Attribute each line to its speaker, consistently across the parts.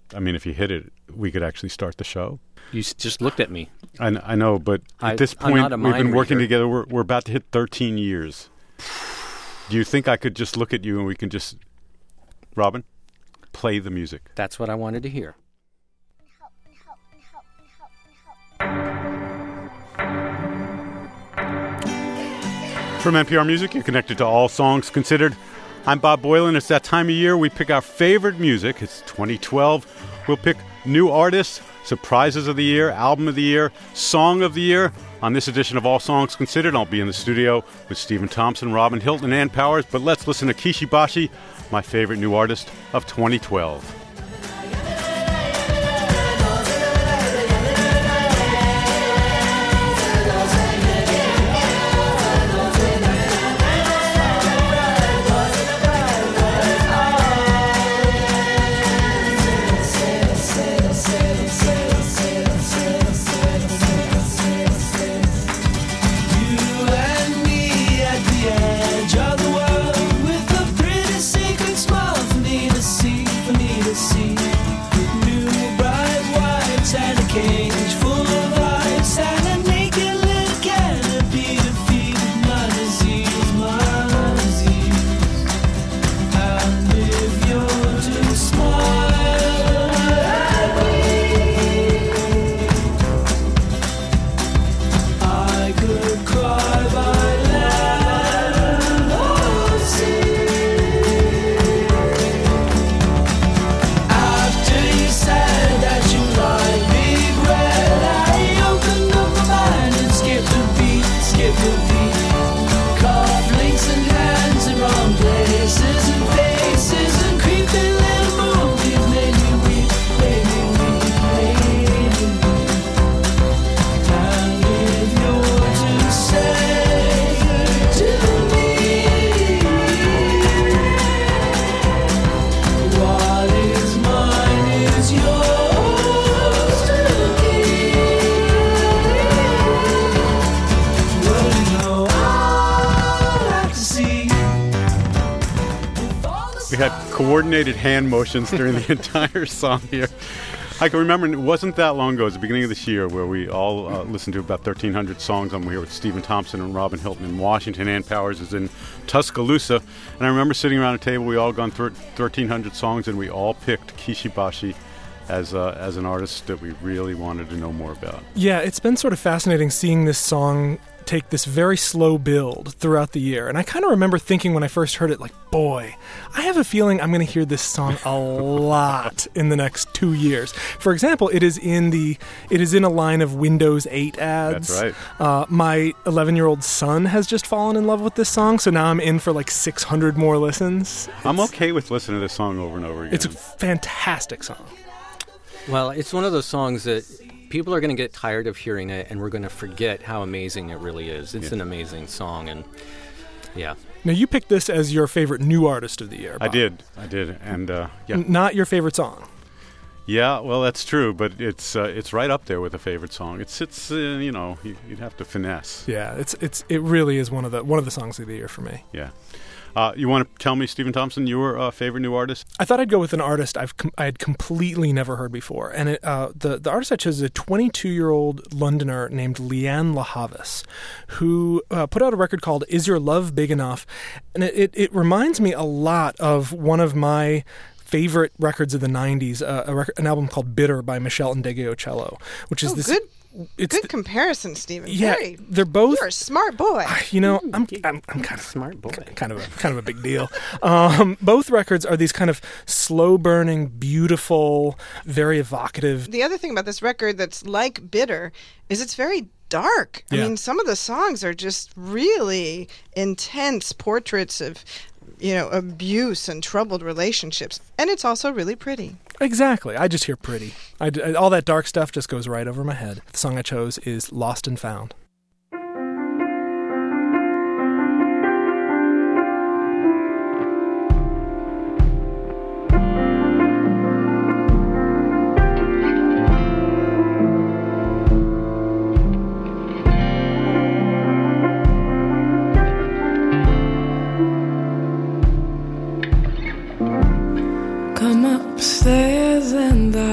Speaker 1: I mean, if you hit it, we could actually start the show.
Speaker 2: You just looked at me.
Speaker 1: I know, but at this point, we've been working together. We're about to hit 13 years. Do you think I could just look at you and we can just, Robin, play the music?
Speaker 2: That's what I wanted to hear.
Speaker 1: From NPR Music, you're connected to All Songs Considered. I'm Bob Boilen. It's that time of year we pick our favorite music. It's 2012. We'll pick new artists, surprises of the year, album of the year, song of the year. On this edition of All Songs Considered, I'll be in the studio with Stephen Thompson, Robin Hilton, and Ann Powers. But let's listen to Kishi Bashi, my favorite new artist of 2012. Coordinated hand motions during the entire song here. I can remember it wasn't that long ago, it was the beginning of this year, where we all listened to about 1,300 songs. I'm here with Stephen Thompson and Robin Hilton in Washington. Ann Powers is in Tuscaloosa. And I remember sitting around a table, we all gone through 1,300 songs, and we all picked Kishi Bashi as an artist that we really wanted to know more about.
Speaker 3: Yeah, it's been sort of fascinating seeing this song take this very slow build throughout the year. And I kind of remember thinking when I first heard it, like, boy, I have a feeling I'm going to hear this song a lot in the next 2 years. For example, it is in a line of Windows 8 ads.
Speaker 1: That's right.
Speaker 3: My 11-year-old son has just fallen in love with this song, so now I'm in for like 600 more listens.
Speaker 1: I'm okay with listening to this song over and over again.
Speaker 3: It's a fantastic song.
Speaker 2: Well, it's one of those songs that people are going to get tired of hearing it, and we're going to forget how amazing it really is. It's an amazing song, and yeah.
Speaker 3: Now, you picked this as your favorite new artist of the year, Bob.
Speaker 1: I did, and yeah.
Speaker 3: Not your favorite song.
Speaker 1: Yeah, well, that's true, but it's right up there with a favorite song. It's you know, you'd have to finesse.
Speaker 3: Yeah, it really is one of the songs of the year for me.
Speaker 1: Yeah. You want to tell me, Stephen Thompson, your favorite new artist?
Speaker 3: I thought I'd go with an artist I had completely never heard before. And the artist I chose is a 22-year-old Londoner named Lianne La Havas, who put out a record called Is Your Love Big Enough? And it reminds me a lot of one of my favorite records of the 90s, an album called Bitter by Michelle Ndegeocello, which is this...
Speaker 4: Good comparison, Stephen.
Speaker 3: Yeah, they're both.
Speaker 4: You're a smart boy.
Speaker 3: You know, I'm kind of
Speaker 2: smart boy.
Speaker 3: Kind of a big deal. Both records are these kind of slow burning, beautiful, very evocative.
Speaker 4: The other thing about this record that's like Bitter is it's very dark.
Speaker 3: Yeah.
Speaker 4: I mean, some of the songs are just really intense portraits of, abuse and troubled relationships, and it's also really pretty.
Speaker 3: Exactly. I just hear pretty. All that dark stuff just goes right over my head. The song I chose is Lost and Found.
Speaker 5: Come upstairs and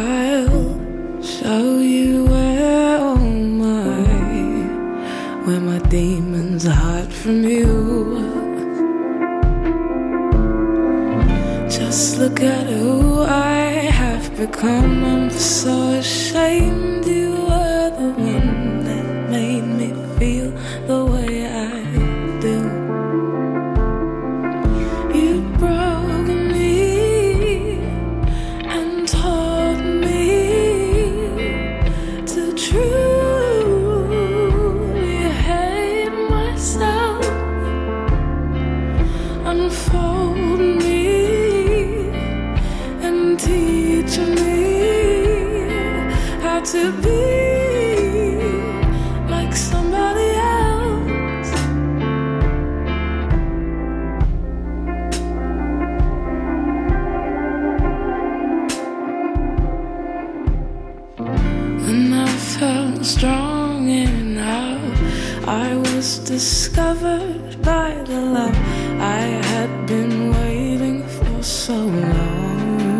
Speaker 5: become. I'm so ashamed you were the one that made me feel the way I do. You broke me and taught me to truly hate myself. Unfold me and teach me how to be like somebody else. When I felt strong enough, I was discovered by the love I had been waiting for so long.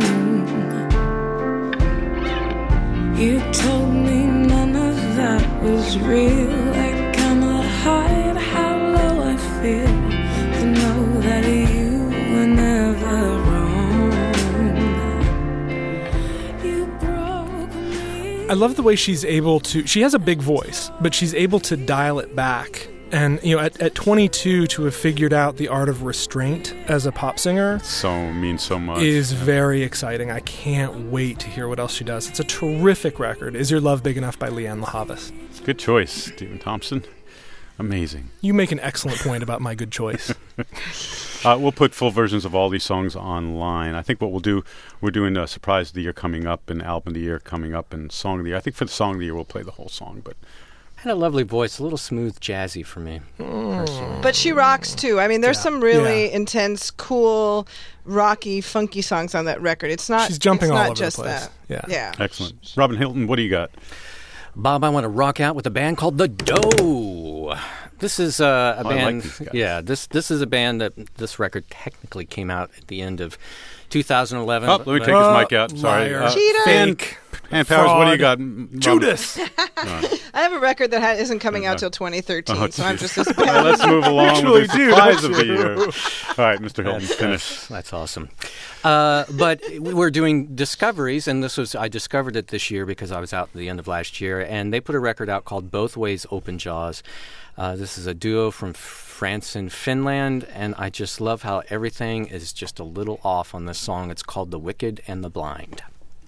Speaker 5: You told me none of that was real. I cannot hide how low I feel to know that you were never wrong. You broke me.
Speaker 3: I love the way she's able to. She has a big voice, but she's able to dial it back. And at 22, to have figured out the art of restraint as a pop singer
Speaker 1: Means so much.
Speaker 3: is very exciting. I can't wait to hear what else she does. It's a terrific record. Is Your Love Big Enough by Leanne LaHavas.
Speaker 1: Good choice, Stephen Thompson. Amazing.
Speaker 3: You make an excellent point about my good choice.
Speaker 1: We'll put full versions of all these songs online. I think what we'll do, we're doing a Surprise of the Year coming up, and Album of the Year coming up, and Song of the Year. I think for the Song of the Year, we'll play the whole song, but
Speaker 2: Had a lovely voice, a little smooth, jazzy for me. Personally.
Speaker 4: But she rocks too. I mean, there's some really intense, cool, rocky, funky songs on that record. It's not.
Speaker 3: She's jumping
Speaker 4: it's
Speaker 3: all
Speaker 4: not
Speaker 3: over the
Speaker 4: just
Speaker 3: place.
Speaker 4: that.
Speaker 3: Yeah.
Speaker 1: excellent. Robin Hilton, what do you got?
Speaker 2: Bob, I want to rock out with a band called The Dough. This is a band.
Speaker 1: I like these guys.
Speaker 2: Yeah, this is a band that this record technically came out at the end of 2011.
Speaker 1: Oh, let me take his mic out. Sorry.
Speaker 3: liar.
Speaker 4: Cheater.
Speaker 3: Fake.
Speaker 1: And Powers, what do you got?
Speaker 3: Fraud. Judas.
Speaker 4: I have a record that isn't coming out till 2013, so I'm just as
Speaker 1: All right,
Speaker 4: bad.
Speaker 1: let's move along
Speaker 3: Actually
Speaker 1: with the
Speaker 3: do,
Speaker 1: Surprise
Speaker 3: don't
Speaker 1: of the
Speaker 3: you?
Speaker 1: Year. All right, Mr. Hilton, finish.
Speaker 2: That's awesome. But we were doing discoveries, and I discovered it this year because I was out at the end of last year, and they put a record out called Both Ways Open Jaws. This is a duo from France and Finland, and I just love how everything is just a little off on this song. It's called The Wicked and the Blind.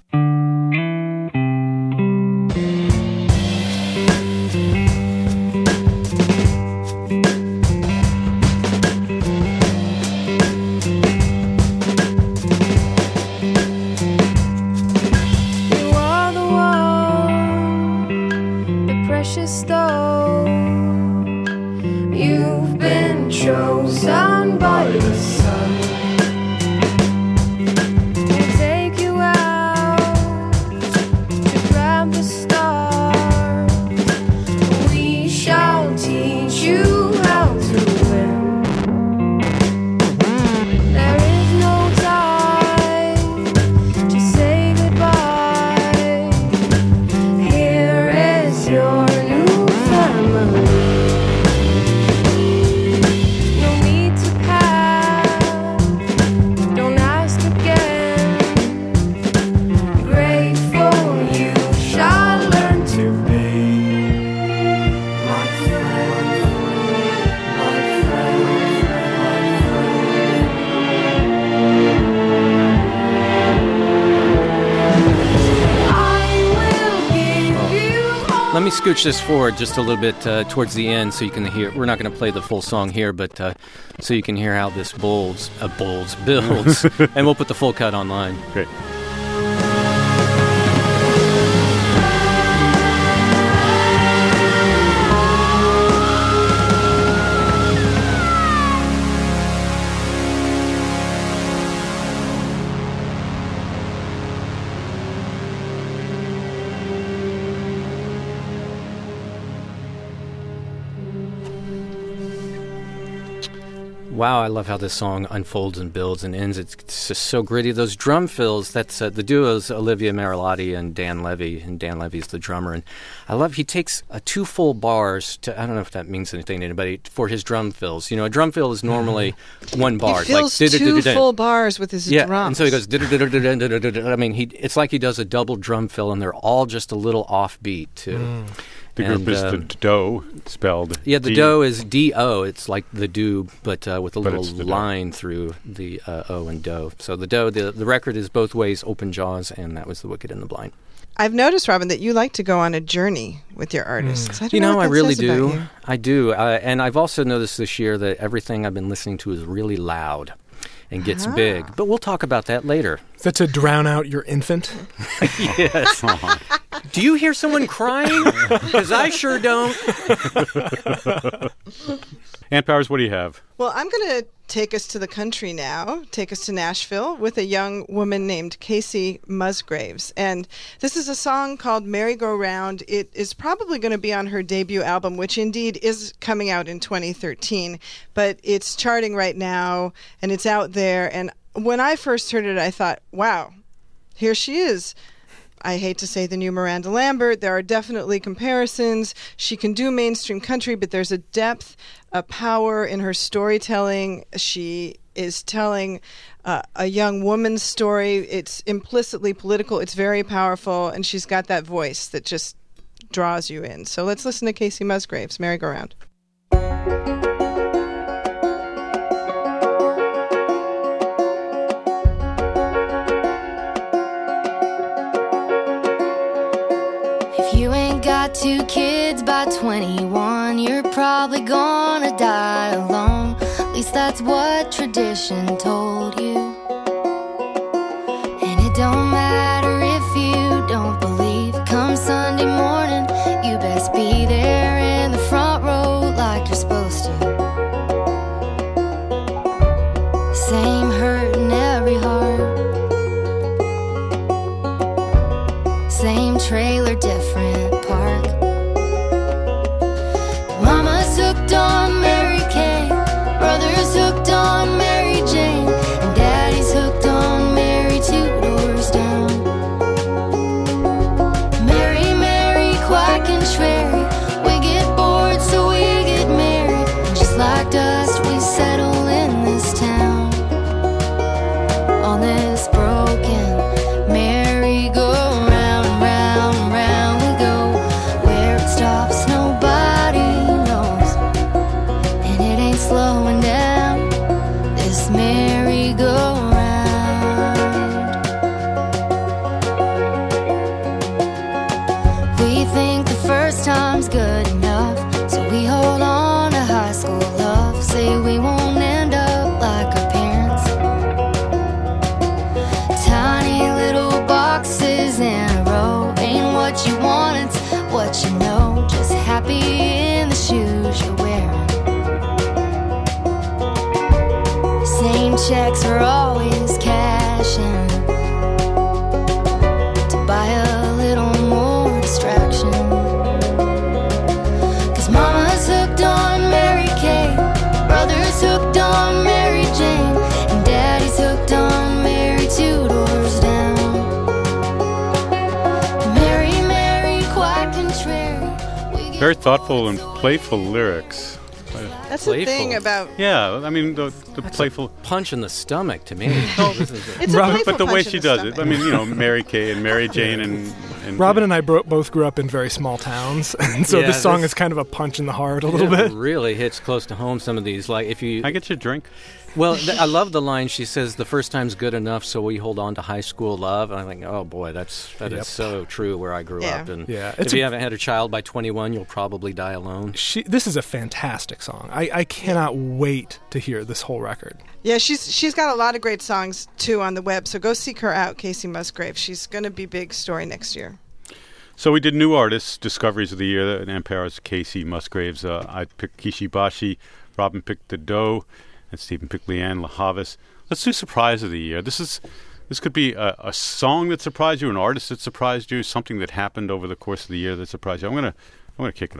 Speaker 5: You are the one, the precious stone. You've been chosen by the sun. We'll take you out to grab the stars. We shall teach you how to win. There is no time to say goodbye. Here is your new family. No need to pack, don't ask again. Grateful you shall learn to be. My friend, my friend, I will give you all.
Speaker 2: Let me scooch this forward just a little bit towards the end so you can hear. We're not going to play the full song here, but so you can hear how this builds, and we'll put the full cut online.
Speaker 1: Great.
Speaker 2: Wow, I love how this song unfolds and builds and ends. It's just so gritty. Those drum fills, that's the duo's Olivia Marilotti and Dan Levy, and Dan Levy's the drummer. And I love he takes 2 full bars to, I don't know if that means anything to anybody, for his drum fills. You know, a drum fill is normally 1 bar.
Speaker 4: He fills 2 full bars with his drums.
Speaker 2: And so he goes, I mean, it's like he does a double drum fill, and they're all just a little offbeat, too.
Speaker 1: The group is the Doe, spelled.
Speaker 2: Yeah, the Doe is D-O. It's like the do, but with a little line through the O and Doe. So the Doe, the record is Both Ways, Open Jaws, and that was The Wicked and the Blind.
Speaker 4: I've noticed, Robin, that you like to go on a journey with your artists. I don't
Speaker 2: you know,
Speaker 4: what
Speaker 2: I
Speaker 4: that
Speaker 2: really
Speaker 4: says about
Speaker 2: do.
Speaker 4: you.
Speaker 2: I do. And I've also noticed this year that everything I've been listening to is really loud and gets big. But we'll talk about that later.
Speaker 3: Is that to drown out your infant?
Speaker 2: Yes. Do you hear someone crying? Because I sure don't.
Speaker 1: Ann Powers, what do you have?
Speaker 4: Well, I'm going to take us to the country now, take us to Nashville with a young woman named Casey Musgraves. And this is a song called Merry-Go-Round. It is probably going to be on her debut album, which indeed is coming out in 2013. But it's charting right now, and it's out there. And when I first heard it, I thought, wow, here she is. I hate to say the new Miranda Lambert. There are definitely comparisons. She can do mainstream country, but there's a depth, a power in her storytelling. She is telling a young woman's story. It's implicitly political. It's very powerful, and she's got that voice that just draws you in. So let's listen to Casey Musgraves, Merry-Go-Round.
Speaker 6: You ain't got 2 kids by 21, you're probably gonna die alone. At least that's what tradition told you. And it don't matter if you don't believe. Come Sunday morning, you best be there in the front row like you're supposed to. Same hurt in every heart, same trailer, different park. Mama's hooked on Mary Kay, brother's hooked on Mary Jane, and daddy's hooked on Mary 2 doors down. Mary, Mary, quite contrary, we get bored so we get married, and just like dust we settle in this town, on this broken merry-go-round. Slowing down this merry-go-round. We think the first time's good enough, so we hold on to high school love. Say we won't end up like our parents, tiny little boxes in a row. Ain't what you want, it's what you know. Just happy in the shoes you're wearing. Same checks are always cashing to buy a little more distraction. 'Cause mama's hooked on Mary Kay, brother's hooked on Mary Jane, and daddy's hooked on Mary 2 doors down. Mary, Mary, quite contrary.
Speaker 1: Very thoughtful and playful lyrics.
Speaker 4: That's the thing about...
Speaker 1: Yeah, I mean, the playful...
Speaker 2: Punch in the stomach to me.
Speaker 4: It's a playful
Speaker 1: but the way
Speaker 4: punch in
Speaker 1: she
Speaker 4: the
Speaker 1: does
Speaker 4: stomach.
Speaker 1: it, I mean, you know, Mary Kay and Mary Jane and
Speaker 3: Robin and I both grew up in very small towns, and so this song is kind of a punch in the heart a little bit.
Speaker 2: It really hits close to home, some of these. Like if you...
Speaker 1: I get you a drink?
Speaker 2: Well, I love the line. She says, the first time's good enough, so we hold on to high school love. And I think, oh, boy, that is so true where I grew up. And if you haven't had a child by 21, you'll probably die alone.
Speaker 3: This is a fantastic song. I cannot wait to hear this whole record.
Speaker 4: Yeah, she's got a lot of great songs, too, on the web. So go seek her out, Casey Musgraves. She's going to be big story next year.
Speaker 1: So we did new artists, discoveries of the year. Ann Powers, Casey Musgraves. I picked Kishi Bashi. Robin picked the Doe. And Stephen picked Lianne La Havas. Let's do surprise of the year. This could be a song that surprised you, an artist that surprised you, something that happened over the course of the year that surprised you. I'm gonna kick it off.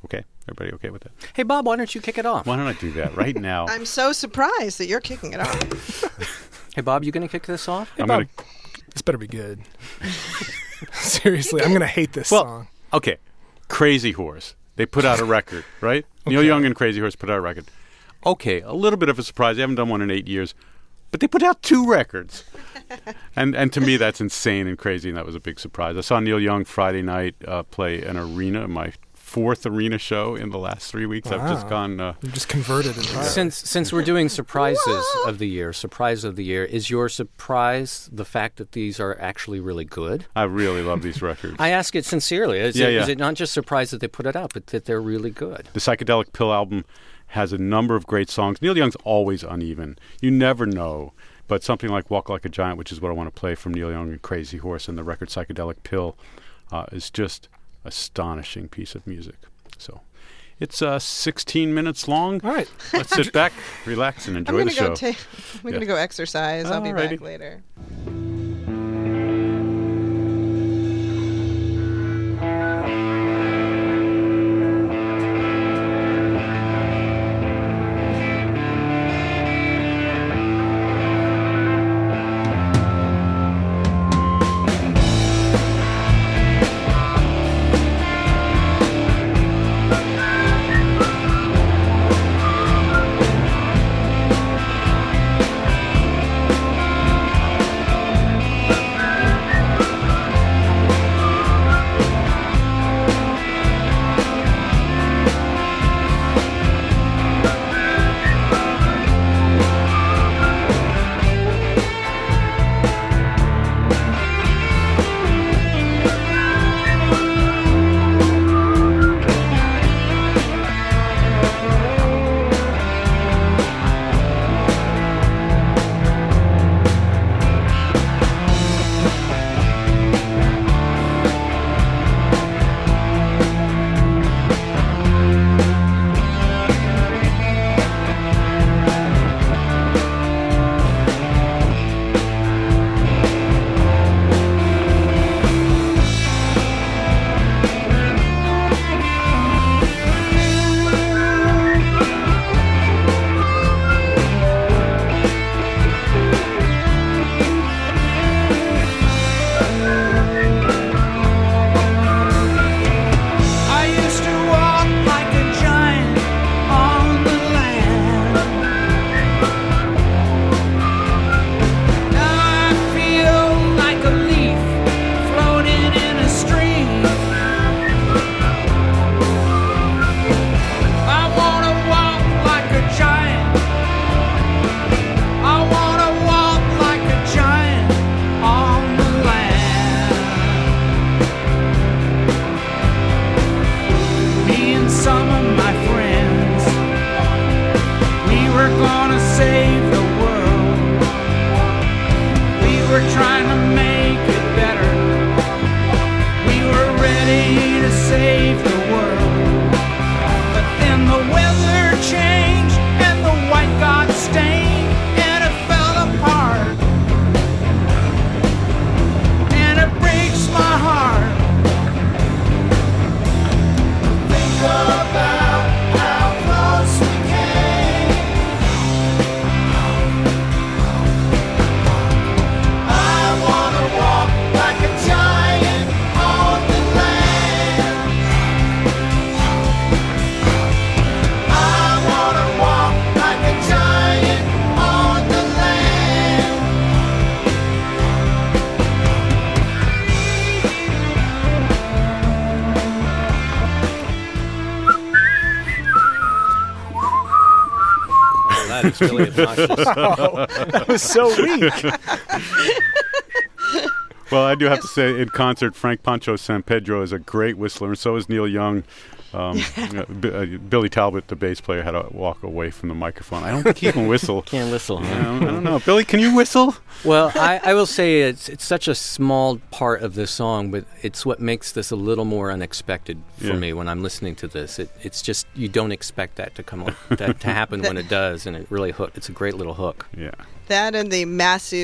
Speaker 1: Okay? Everybody okay with that?
Speaker 2: Hey, Bob, why don't you kick it off?
Speaker 1: Why don't I do that right now?
Speaker 4: I'm so surprised that you're kicking it off.
Speaker 2: Hey, Bob, you going to kick this off?
Speaker 3: Hey, Bob, this better be good. Seriously, I'm going to hate this song.
Speaker 1: Okay. Crazy Horse. They put out a record, right?
Speaker 3: Okay.
Speaker 1: Neil Young and Crazy Horse put out a record. Okay, a little bit of a surprise. They haven't done one in 8 years. But they put out 2 records. And to me, that's insane and crazy, and that was a big surprise. I saw Neil Young Friday night play an arena, my 4th arena show in the last 3 weeks.
Speaker 3: Wow.
Speaker 1: I've just gone...
Speaker 3: You've just converted entirely.
Speaker 2: Since we're doing surprise of the year, is your surprise the fact that these are actually really good?
Speaker 1: I really love these records.
Speaker 2: I ask it sincerely. Is it not just surprise that they put it out, but that they're really good?
Speaker 1: The Psychedelic Pill album has a number of great songs. Neil Young's always uneven. You never know. But something like Walk Like a Giant, which is what I want to play from Neil Young and Crazy Horse, and the record Psychedelic Pill, is just astonishing piece of music. So it's 16 minutes long.
Speaker 3: All right.
Speaker 1: Let's sit back, relax, and enjoy the show.
Speaker 4: I'm going to go exercise. I'll be back later.
Speaker 2: That is really obnoxious.
Speaker 3: Oh, that was so weak.
Speaker 1: Well, I do have to say, in concert, Frank Pancho San Pedro is a great whistler, and so is Neil Young. Billy Talbot, the bass player, had to walk away from the microphone. I don't think he can whistle.
Speaker 2: Can't whistle. Huh?
Speaker 1: I don't know. Billy, can you whistle?
Speaker 2: Well, I will say it's such a small part of this song, but it's what makes this a little more unexpected for me when I'm listening to this. It's just you don't expect that to come on, that to happen when it does, and it really it's a great little hook.
Speaker 1: Yeah.
Speaker 4: That and the massive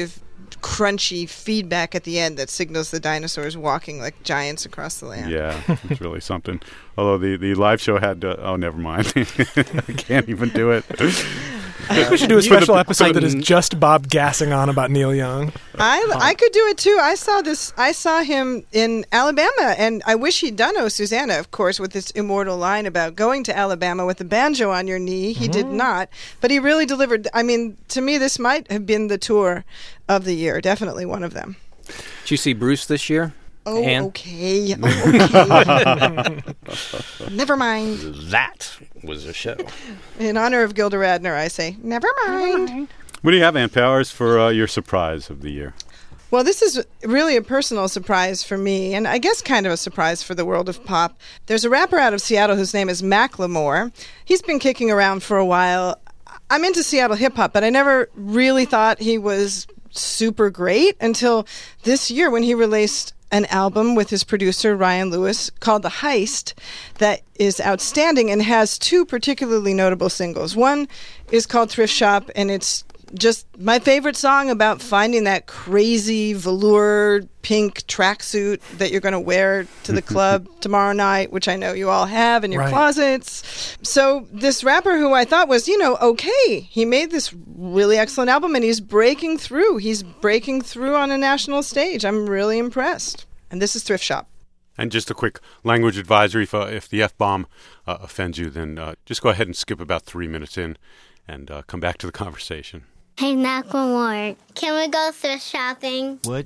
Speaker 4: crunchy feedback at the end that signals the dinosaurs walking like giants across the land.
Speaker 1: Yeah, it's really something. Although the live show had oh, never mind. I can't even do it.
Speaker 3: I think we should do a special episode that is just Bob gassing on about Neil Young.
Speaker 4: I could do it too. I saw him in Alabama, and I wish he'd done Oh Susanna, of course, with this immortal line about going to Alabama with a banjo on your knee. He did not, but he really delivered. I mean, to me, this might have been the tour of the year. Definitely one of them.
Speaker 2: Did you see Bruce this year?
Speaker 4: Oh,
Speaker 2: Ann?
Speaker 4: okay. Okay. Never mind.
Speaker 2: That was a show.
Speaker 4: In honor of Gilda Radner, I say, never mind.
Speaker 1: What do you have, Ann Powers, for your surprise of the year?
Speaker 4: Well, this is really a personal surprise for me, and I guess kind of a surprise for the world of pop. There's a rapper out of Seattle whose name is Macklemore. He's been kicking around for a while. I'm into Seattle hip-hop, but I never really thought he was super great until this year when he released an album with his producer, Ryan Lewis, called The Heist, that is outstanding and has two particularly notable singles. One is called Thrift Shop, and it's just my favorite song about finding that crazy velour pink tracksuit that you're going to wear to the club tomorrow night, which I know you all have in your closets. So this rapper who I thought was, okay, he made this really excellent album and he's breaking through. He's breaking through on a national stage. I'm really impressed. And this is Thrift Shop.
Speaker 1: And just a quick language advisory: if the F-bomb offends you, then just go ahead and skip about 3 minutes in and come back to the conversation.
Speaker 7: Hey, Macklemore, can we go thrift shopping?
Speaker 8: What?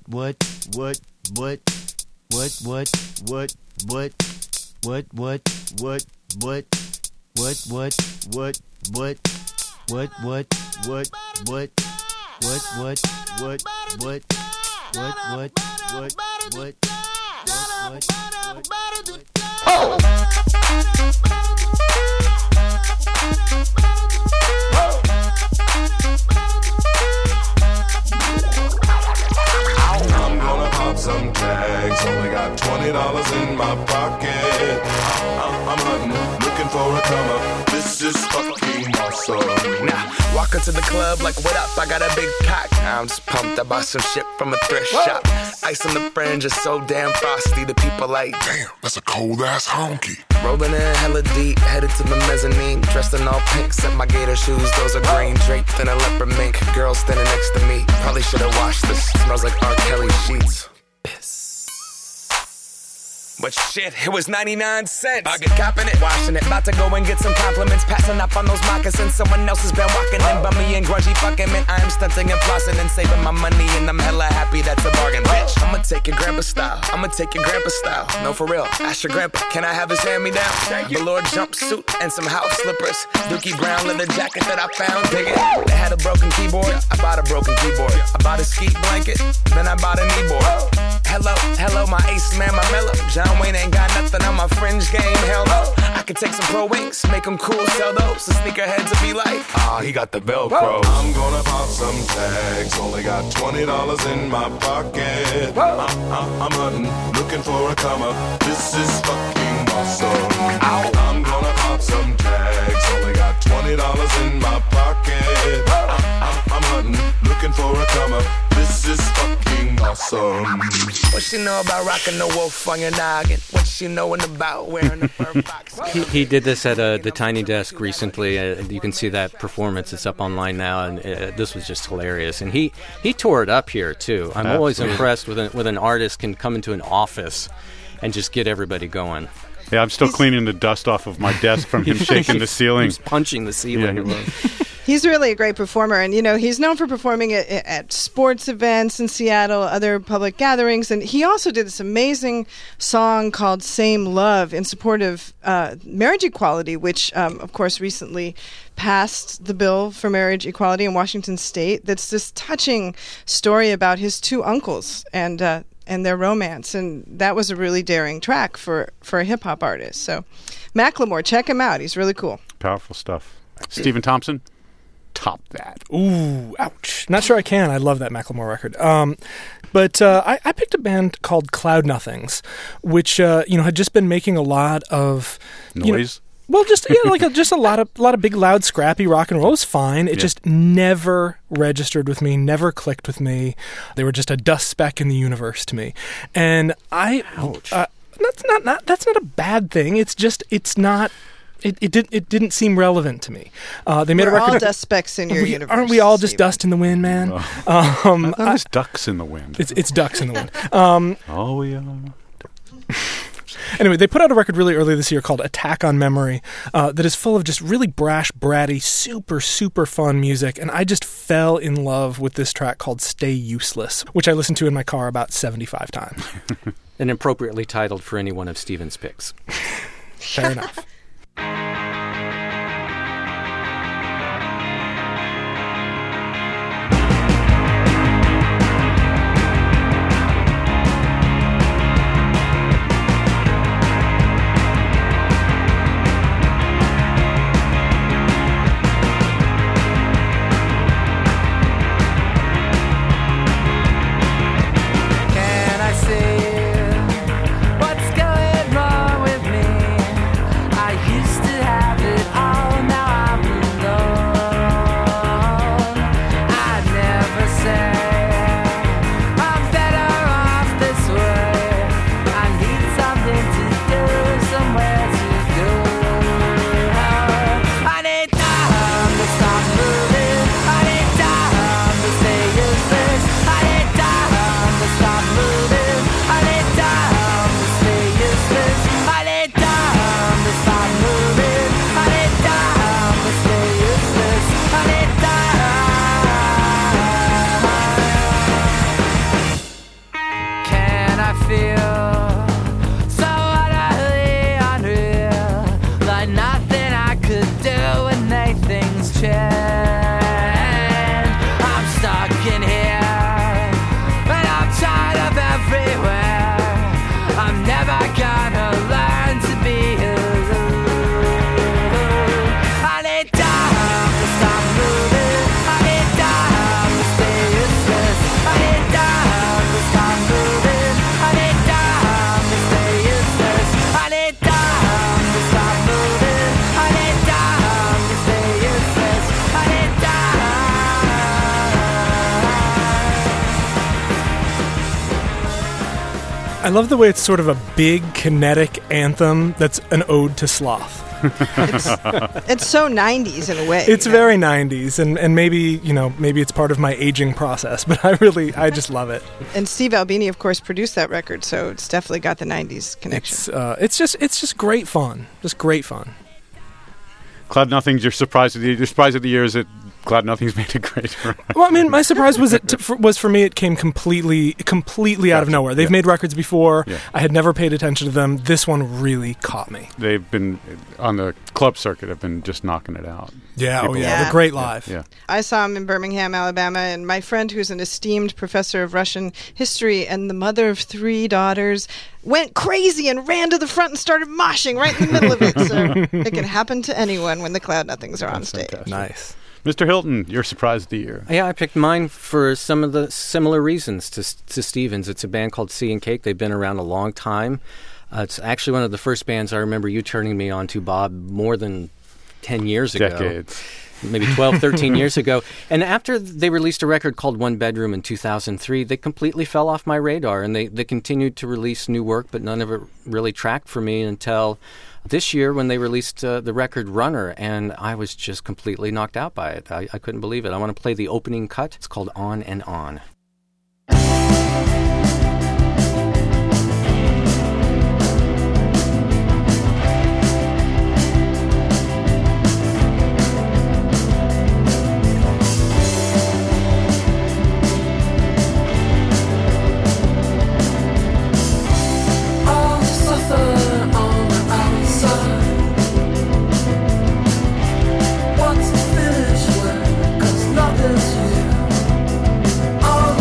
Speaker 9: I'm gonna pop some tags. Only got $20 in my pocket. I'm hunting, looking for a come up. This is fucking awesome.
Speaker 10: Now, walk into the club like, what up? I got a big cock. I'm just pumped. I bought some shit from a thrift shop. Ice on the fringe is so damn frosty. The people like,
Speaker 9: damn, that's a cold ass honky.
Speaker 10: Rolling in hella deep, headed to the mezzanine. Dressed in all pink, set my gator shoes. Those are green, draped in a leopard mink. Girl standing next to me. Probably should've washed this. Smells like R. Kelly sheets. Piss. But shit, it was 99 cents. I get copping it, washing it. About to go and get some compliments. Passing up on those moccasins. Someone else has been walking in bummy and grungy fucking man. I am stunting and flossing and saving my money. And I'm hella happy that's a bargain, bitch. I'ma take your grandpa style. No, for real. Ask your grandpa, can I have his hand-me-down? Velour jumpsuit and some house slippers. Dookie brown leather jacket that I found. Dig it. They had a broken keyboard. I bought a broken keyboard. I bought a ski blanket. Then I bought a kneeboard. Hello, my ace man, my mellow. John Wayne ain't got nothing on my fringe game, hell no. I could take some pro wings, make them cool, sell those. The sneakerheads will be like, he got the Velcro.
Speaker 9: I'm gonna pop some tags. Only got $20 in my pocket. I'm hunting, looking for a come up. This is fucking awesome. I'm gonna pop some tags. Only got $20 in my pocket. I'm hunting, looking for a come up. This is fucking awesome.
Speaker 10: What she know about rocking the wolf on your noggin? What she knowin' about wearing the fur box?
Speaker 2: He did this at the Tiny Desk recently. You can see that performance. It's up online now, and this was just hilarious. And he tore it up here too. I'm always impressed with an artist can come into an office and just get everybody going.
Speaker 1: Yeah, I'm still cleaning the dust off of my desk from him shaking the ceiling.
Speaker 2: He's punching the ceiling.
Speaker 1: Yeah.
Speaker 4: He's really a great performer, and he's known for performing at sports events in Seattle, other public gatherings, and he also did this amazing song called Same Love in support of marriage equality, which, of course, recently passed the bill for marriage equality in Washington State. That's this touching story about his two uncles and their romance, and that was a really daring track for a hip-hop artist. So Macklemore, check him out. He's really cool.
Speaker 1: Powerful stuff. Stephen Thompson? Top that.
Speaker 3: Ooh, ouch. Not sure I can. I love that Macklemore record. But I picked a band called Cloud Nothings, which had just been making a lot of
Speaker 1: noise.
Speaker 3: Well, just just a lot of big, loud, scrappy rock and roll was fine. It just never registered with me, never clicked with me. They were just a dust speck in the universe to me, and that's not a bad thing. It's just not. It didn't seem relevant to me. They made a record.
Speaker 4: All dust specks in your universe.
Speaker 3: Aren't we all just dust in the wind, man?
Speaker 1: It's ducks in the wind.
Speaker 3: It's ducks in the wind.
Speaker 1: Oh, yeah.
Speaker 3: Anyway, they put out a record really early this year called Attack on Memory that is full of just really brash, bratty, super, super fun music. And I just fell in love with this track called Stay Useless, which I listened to in my car about 75 times.
Speaker 2: And appropriately titled for any one of Steven's picks.
Speaker 3: Fair enough. I love the way it's sort of a big kinetic anthem that's an ode to sloth.
Speaker 4: It's so 90s in a way.
Speaker 3: It's very 90s, and maybe it's part of my aging process, but I just love it.
Speaker 4: And Steve Albini, of course, produced that record, so it's definitely got the 90s connection.
Speaker 3: It's just great fun. Just great fun.
Speaker 1: Cloud Nothings, your surprise of the year is that Cloud Nothings made it great.
Speaker 3: Well, I mean, my surprise was for me it came completely out of nowhere. They've made records before. Yeah. I had never paid attention to them. This one really caught me.
Speaker 1: They've been on the club circuit. Have been just knocking it out.
Speaker 3: Yeah, they're great live.
Speaker 1: Yeah.
Speaker 4: I saw them in Birmingham, Alabama, and my friend, who's an esteemed professor of Russian history and the mother of 3 daughters, went crazy and ran to the front and started moshing right in the middle of it. So it can happen to anyone when the Cloud Nothings are on stage.
Speaker 1: Fantastic.
Speaker 3: Nice.
Speaker 1: Mr. Hilton, your surprise of the year.
Speaker 2: Yeah, I picked mine for some of the similar reasons to Stevens. It's a band called Sea and Cake. They've been around a long time. It's actually one of the first bands I remember you turning me on to, Bob, more than 10 years ago.
Speaker 1: Decades.
Speaker 2: Maybe 12, 13 years ago. And after they released a record called One Bedroom in 2003, they completely fell off my radar. And they continued to release new work, but none of it really tracked for me until this year when they released the record Runner. And I was just completely knocked out by it. I couldn't believe it. I want to play the opening cut. It's called On and On.
Speaker 5: All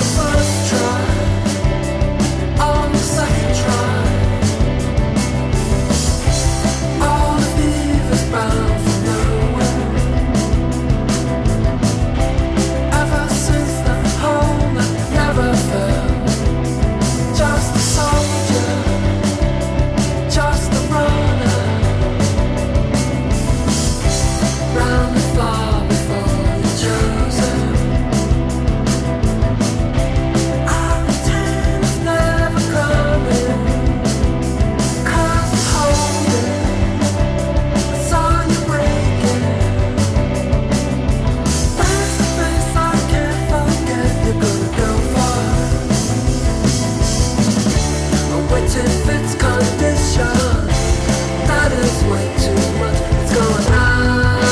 Speaker 5: this condition. That is way too much. It's going on.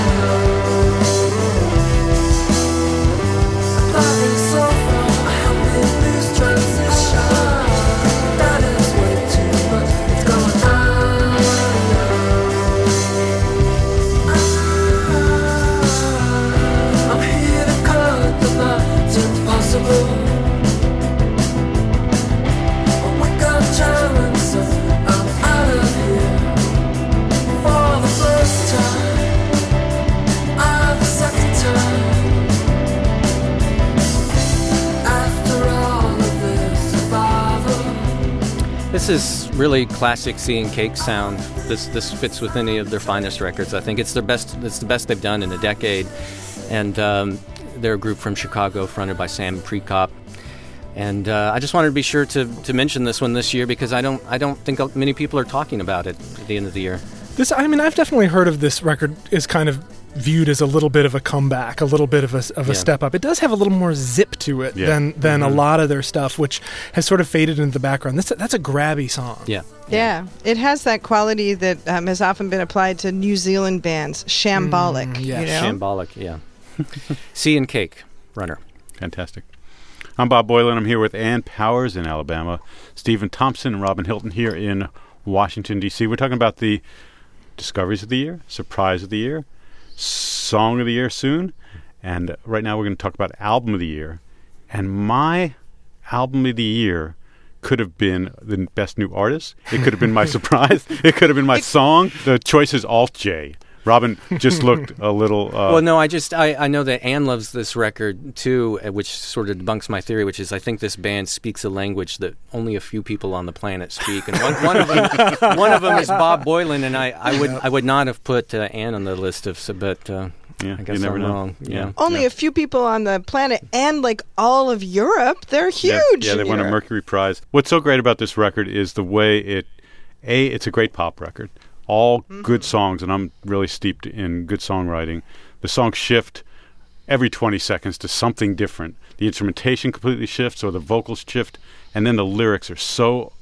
Speaker 5: Falling so far, help me lose transition. That is way too much. It's going on. I'm here to cut the knot. It's impossible.
Speaker 2: This is really classic Sea and Cake sound. This fits with any of their finest records. I think it's their best. It's the best they've done in a decade. And they're a group from Chicago, fronted by Sam Prekop. And I just wanted to be sure to mention this one this year because I don't think many people are talking about it at the end of the year.
Speaker 3: I've definitely heard of this record as kind of viewed as a little bit of a comeback, a little bit of a step up. It does have a little more zip to it than a lot of their stuff, which has sort of faded into the background. That's a grabby song.
Speaker 4: Yeah. It has that quality that has often been applied to New Zealand bands, shambolic. You know?
Speaker 2: Shambolic, yeah. Sea and Cake, Runner.
Speaker 1: Fantastic. I'm Bob Boylan. I'm here with Ann Powers in Alabama, Stephen Thompson and Robin Hilton here in Washington, D.C. We're talking about the Discoveries of the Year, Surprise of the Year, Song of the Year soon, and right now we're going to talk about Album of the Year. And my Album of the Year could have been the Best New Artist. It could have been my surprise. It could have been my song. The choice is Alt J. Robin just looked a little...
Speaker 2: well, no, I know that Ann loves this record, too, which sort of debunks my theory, which is I think this band speaks a language that only a few people on the planet speak. And one of them is Bob Boylan, and I would not have put Ann on the list, but I guess
Speaker 1: you never
Speaker 2: I'm
Speaker 1: know.
Speaker 2: wrong. Yeah.
Speaker 4: Only a few people on the planet, and like all of Europe. They're huge.
Speaker 1: Yeah, they won a Mercury Prize. What's so great about this record is the way it's a great pop record. All good songs, and I'm really steeped in good songwriting. The songs shift every 20 seconds to something different. The instrumentation completely shifts, or the vocals shift, and then the lyrics are so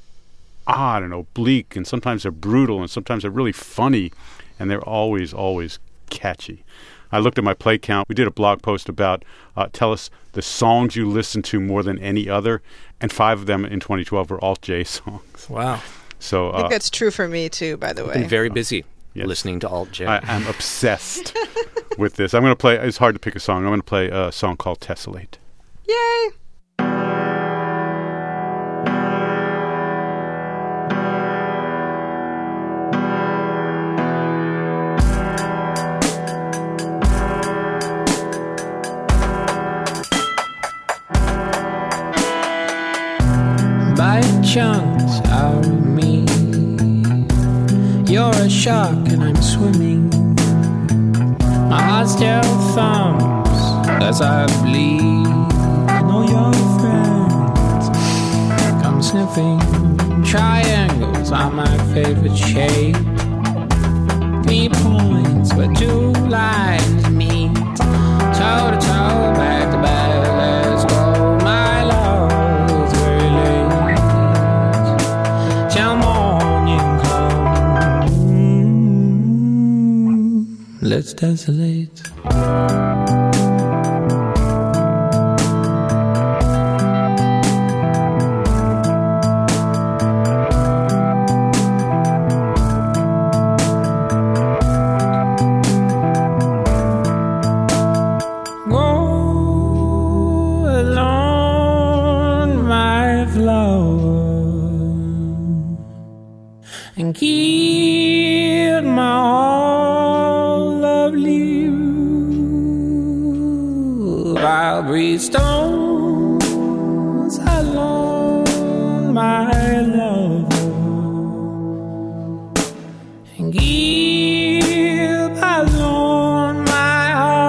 Speaker 1: odd and oblique, and sometimes they're brutal, and sometimes they're really funny, and they're always, always catchy. I looked at my play count. We did a blog post about tell us the songs you listen to more than any other, and 5 of them in 2012 were Alt J songs.
Speaker 3: Wow.
Speaker 1: So
Speaker 4: I think that's true for me, too, by the way.
Speaker 2: I've been very busy listening to Alt J.
Speaker 1: I'm obsessed with this. I'm going to play, it's hard to pick a song. I'm going to play a song called Tessellate.
Speaker 4: Yay!
Speaker 5: By chunks out of me, you're a shark and I'm swimming. My heart still thumps as I bleed, and all your friends come sniffing. Triangles are my favorite shape. 3 points where 2 lines meet. Toe to toe, back to back, let's go, my love. Let's desolate. Go along, my flower, and keep my all lovely. I'll breathe stones along, my love, and give alone my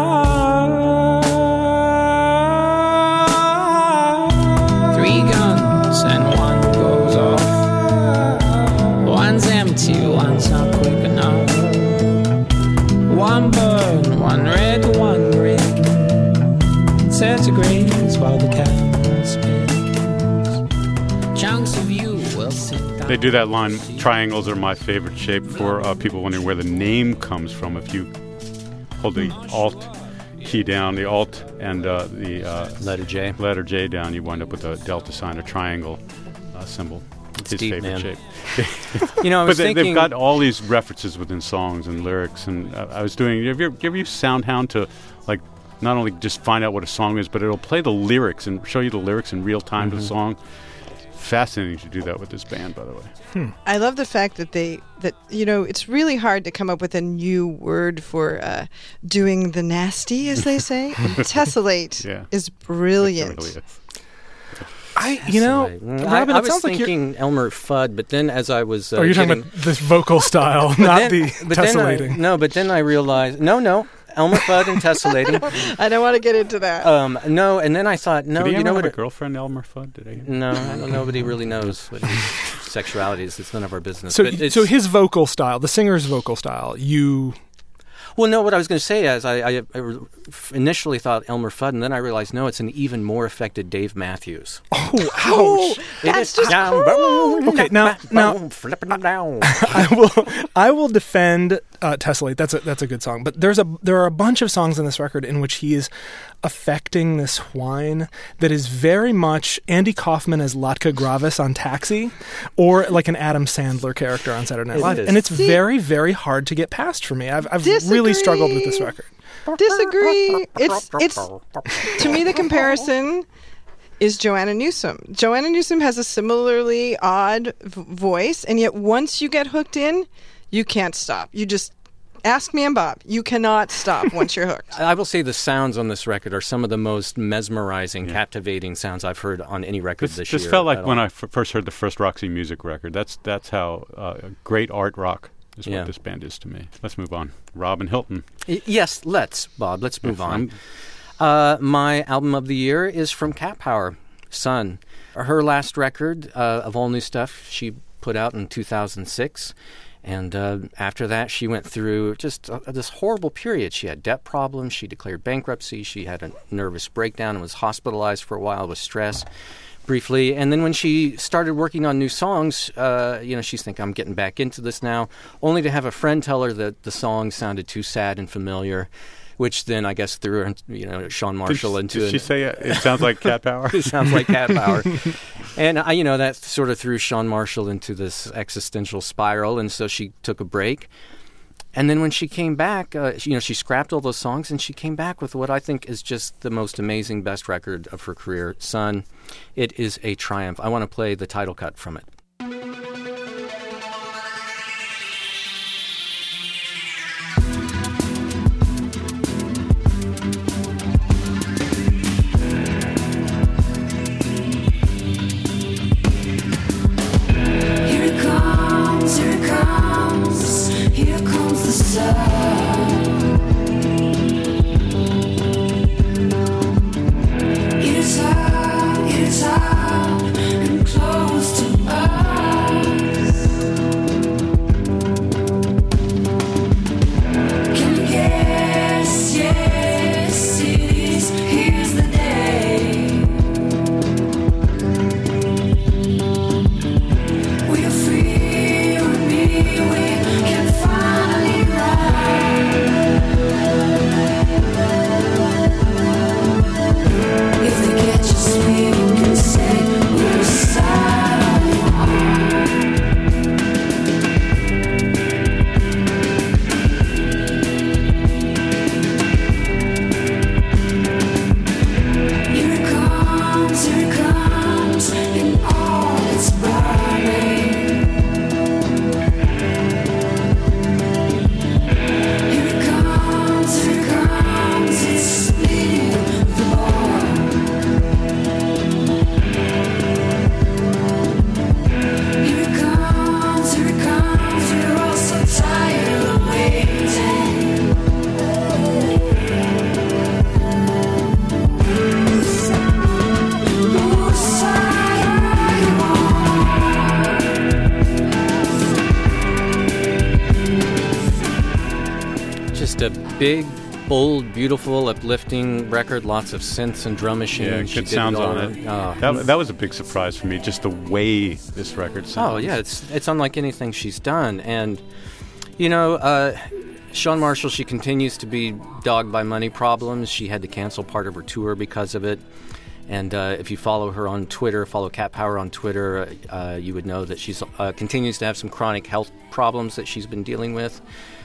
Speaker 5: heart. 3 guns and 1 goes off. One's empty, one's not quick enough. 1 burn, 1 red, 1 green. Centigrades while the camera spins. Chunks of you will sit down.
Speaker 1: They do that line, triangles are my favorite shape, for people wondering where the name comes from. If you hold the Alt key down, the Alt and the letter J down, you wind up with a delta sign, a triangle symbol.
Speaker 2: It's
Speaker 1: his
Speaker 2: deep,
Speaker 1: favorite
Speaker 2: man.
Speaker 1: shape.
Speaker 2: You know, I was thinking,
Speaker 1: they've got all these references within songs and lyrics, and I was doing. Have you ever used SoundHound to like not only just find out what a song is, but it'll play the lyrics and show you the lyrics in real time to the song. Fascinating to do that with this band, by the way.
Speaker 4: I love the fact that it's really hard to come up with a new word for doing the nasty, as they say. And tessellate is brilliant.
Speaker 1: It really is.
Speaker 3: Robin,
Speaker 2: I
Speaker 3: it
Speaker 2: was
Speaker 3: sounds like
Speaker 2: thinking Elmer Fudd, but then as I was
Speaker 3: you're talking about this vocal style, not the tessellating.
Speaker 2: But then I realized, no, Elmer Fudd and tessellating.
Speaker 4: I don't want to get into that.
Speaker 2: No, and then I thought, no,
Speaker 1: Did he
Speaker 2: you know
Speaker 1: have
Speaker 2: what?
Speaker 1: a girlfriend, Elmer Fudd? Did he?
Speaker 2: No, nobody really knows what his sexuality is. It's none of our business.
Speaker 3: So his vocal style, the singer's vocal style,
Speaker 2: Well, no, what I was going to say is I initially thought Elmer Fudd, and then I realized, no, it's an even more affected Dave Matthews.
Speaker 3: Oh, ouch.
Speaker 4: That's just
Speaker 3: Okay, now
Speaker 2: flipping them down.
Speaker 3: I will defend Tessellate. That's a good song. But there are a bunch of songs on this record in which he is affecting this whine that is very much Andy Kaufman as Latka Gravis on Taxi, or like an Adam Sandler character on Saturday Night Live. And it's very, very hard to get past for me. I've really struggled with this record.
Speaker 4: Disagree. It's to me the comparison is Joanna Newsom. Joanna Newsom has a similarly odd voice, and yet once you get hooked in, you can't stop. You just ask me and Bob. You cannot stop once you're hooked.
Speaker 2: I will say the sounds on this record are some of the most mesmerizing, captivating sounds I've heard on any record this year.
Speaker 1: This felt like when I first heard the first Roxy Music record. That's how great art rock is what this band is to me. Let's move on. Robin Hilton.
Speaker 2: Yes, Bob. Let's move on. My album of the year is from Cat Power, Sun. Her last record of all new stuff she put out in 2006. And after that, she went through just this horrible period. She had debt problems. She declared bankruptcy. She had a nervous breakdown and was hospitalized for a while with stress briefly. And then when she started working on new songs, she's thinking, I'm getting back into this now, only to have a friend tell her that the song sounded too sad and familiar, which then I guess threw her, Sean Marshall into it.
Speaker 1: Did she say it sounds like Cat Power?
Speaker 2: It sounds like Cat Power. And, that sort of threw Sean Marshall into this existential spiral, and so she took a break. And then when she came back, she scrapped all those songs, and she came back with what I think is just the most amazing, best record of her career, Sun. It is a triumph. I want to play the title cut from it.
Speaker 5: It's hard and close to us. Can you guess? Yes, it is. Here's the day. We're free with me. We can finally ride. If they catch us, we can say we're Here it comes in all its burning. Here it comes, it's splitting the board. Here it comes, we're all so tired of waiting. Whose side are you on?
Speaker 2: Just a big, bold, beautiful, uplifting record. Lots of synths and drum machines.
Speaker 1: Yeah,
Speaker 2: She
Speaker 1: good
Speaker 2: did
Speaker 1: sounds
Speaker 2: all
Speaker 1: on it.
Speaker 2: Oh.
Speaker 1: That was a big surprise for me, just the way this record sounds.
Speaker 2: Oh yeah, it's unlike anything she's done, and Shawn Marshall. She continues to be dogged by money problems. She had to cancel part of her tour because of it. And if you follow her on Twitter, follow Cat Power on Twitter, you would know that she continues to have some chronic health problems that she's been dealing with.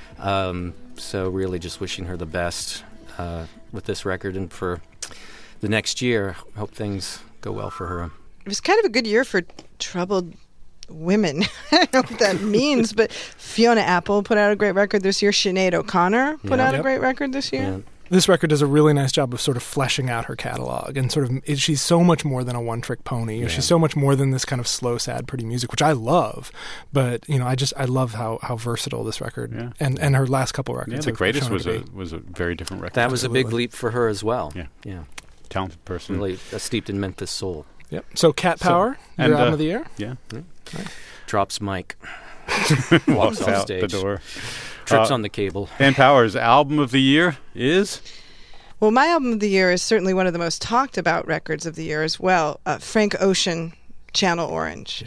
Speaker 2: So really just wishing her the best with this record and for the next year. Hope things go well for her.
Speaker 4: It was kind of a good year for troubled women. I don't know what that means, but Fiona Apple put out a great record this year. Sinead O'Connor put out a great record this year.
Speaker 2: Yeah.
Speaker 3: This record does a really nice job of sort of fleshing out her catalog, and she's so much more than a one-trick pony. She's so much more than this kind of slow, sad, pretty music, which I love. But I love how versatile this record and her last couple records.
Speaker 1: Yeah, The Greatest was a very different record.
Speaker 2: That was a big leap for her as well.
Speaker 1: Yeah. Talented person,
Speaker 2: really steeped in Memphis soul.
Speaker 3: Yep. So Cat Power, your album of the year.
Speaker 1: Yeah.
Speaker 3: Right.
Speaker 2: Drops mic.
Speaker 1: Walks
Speaker 2: off
Speaker 1: out
Speaker 2: stage.
Speaker 1: the door.
Speaker 2: Trips on the cable.
Speaker 1: And Power's album of the year is?
Speaker 4: Well, my album of the year is certainly one of the most talked about records of the year as well. Frank Ocean, Channel Orange.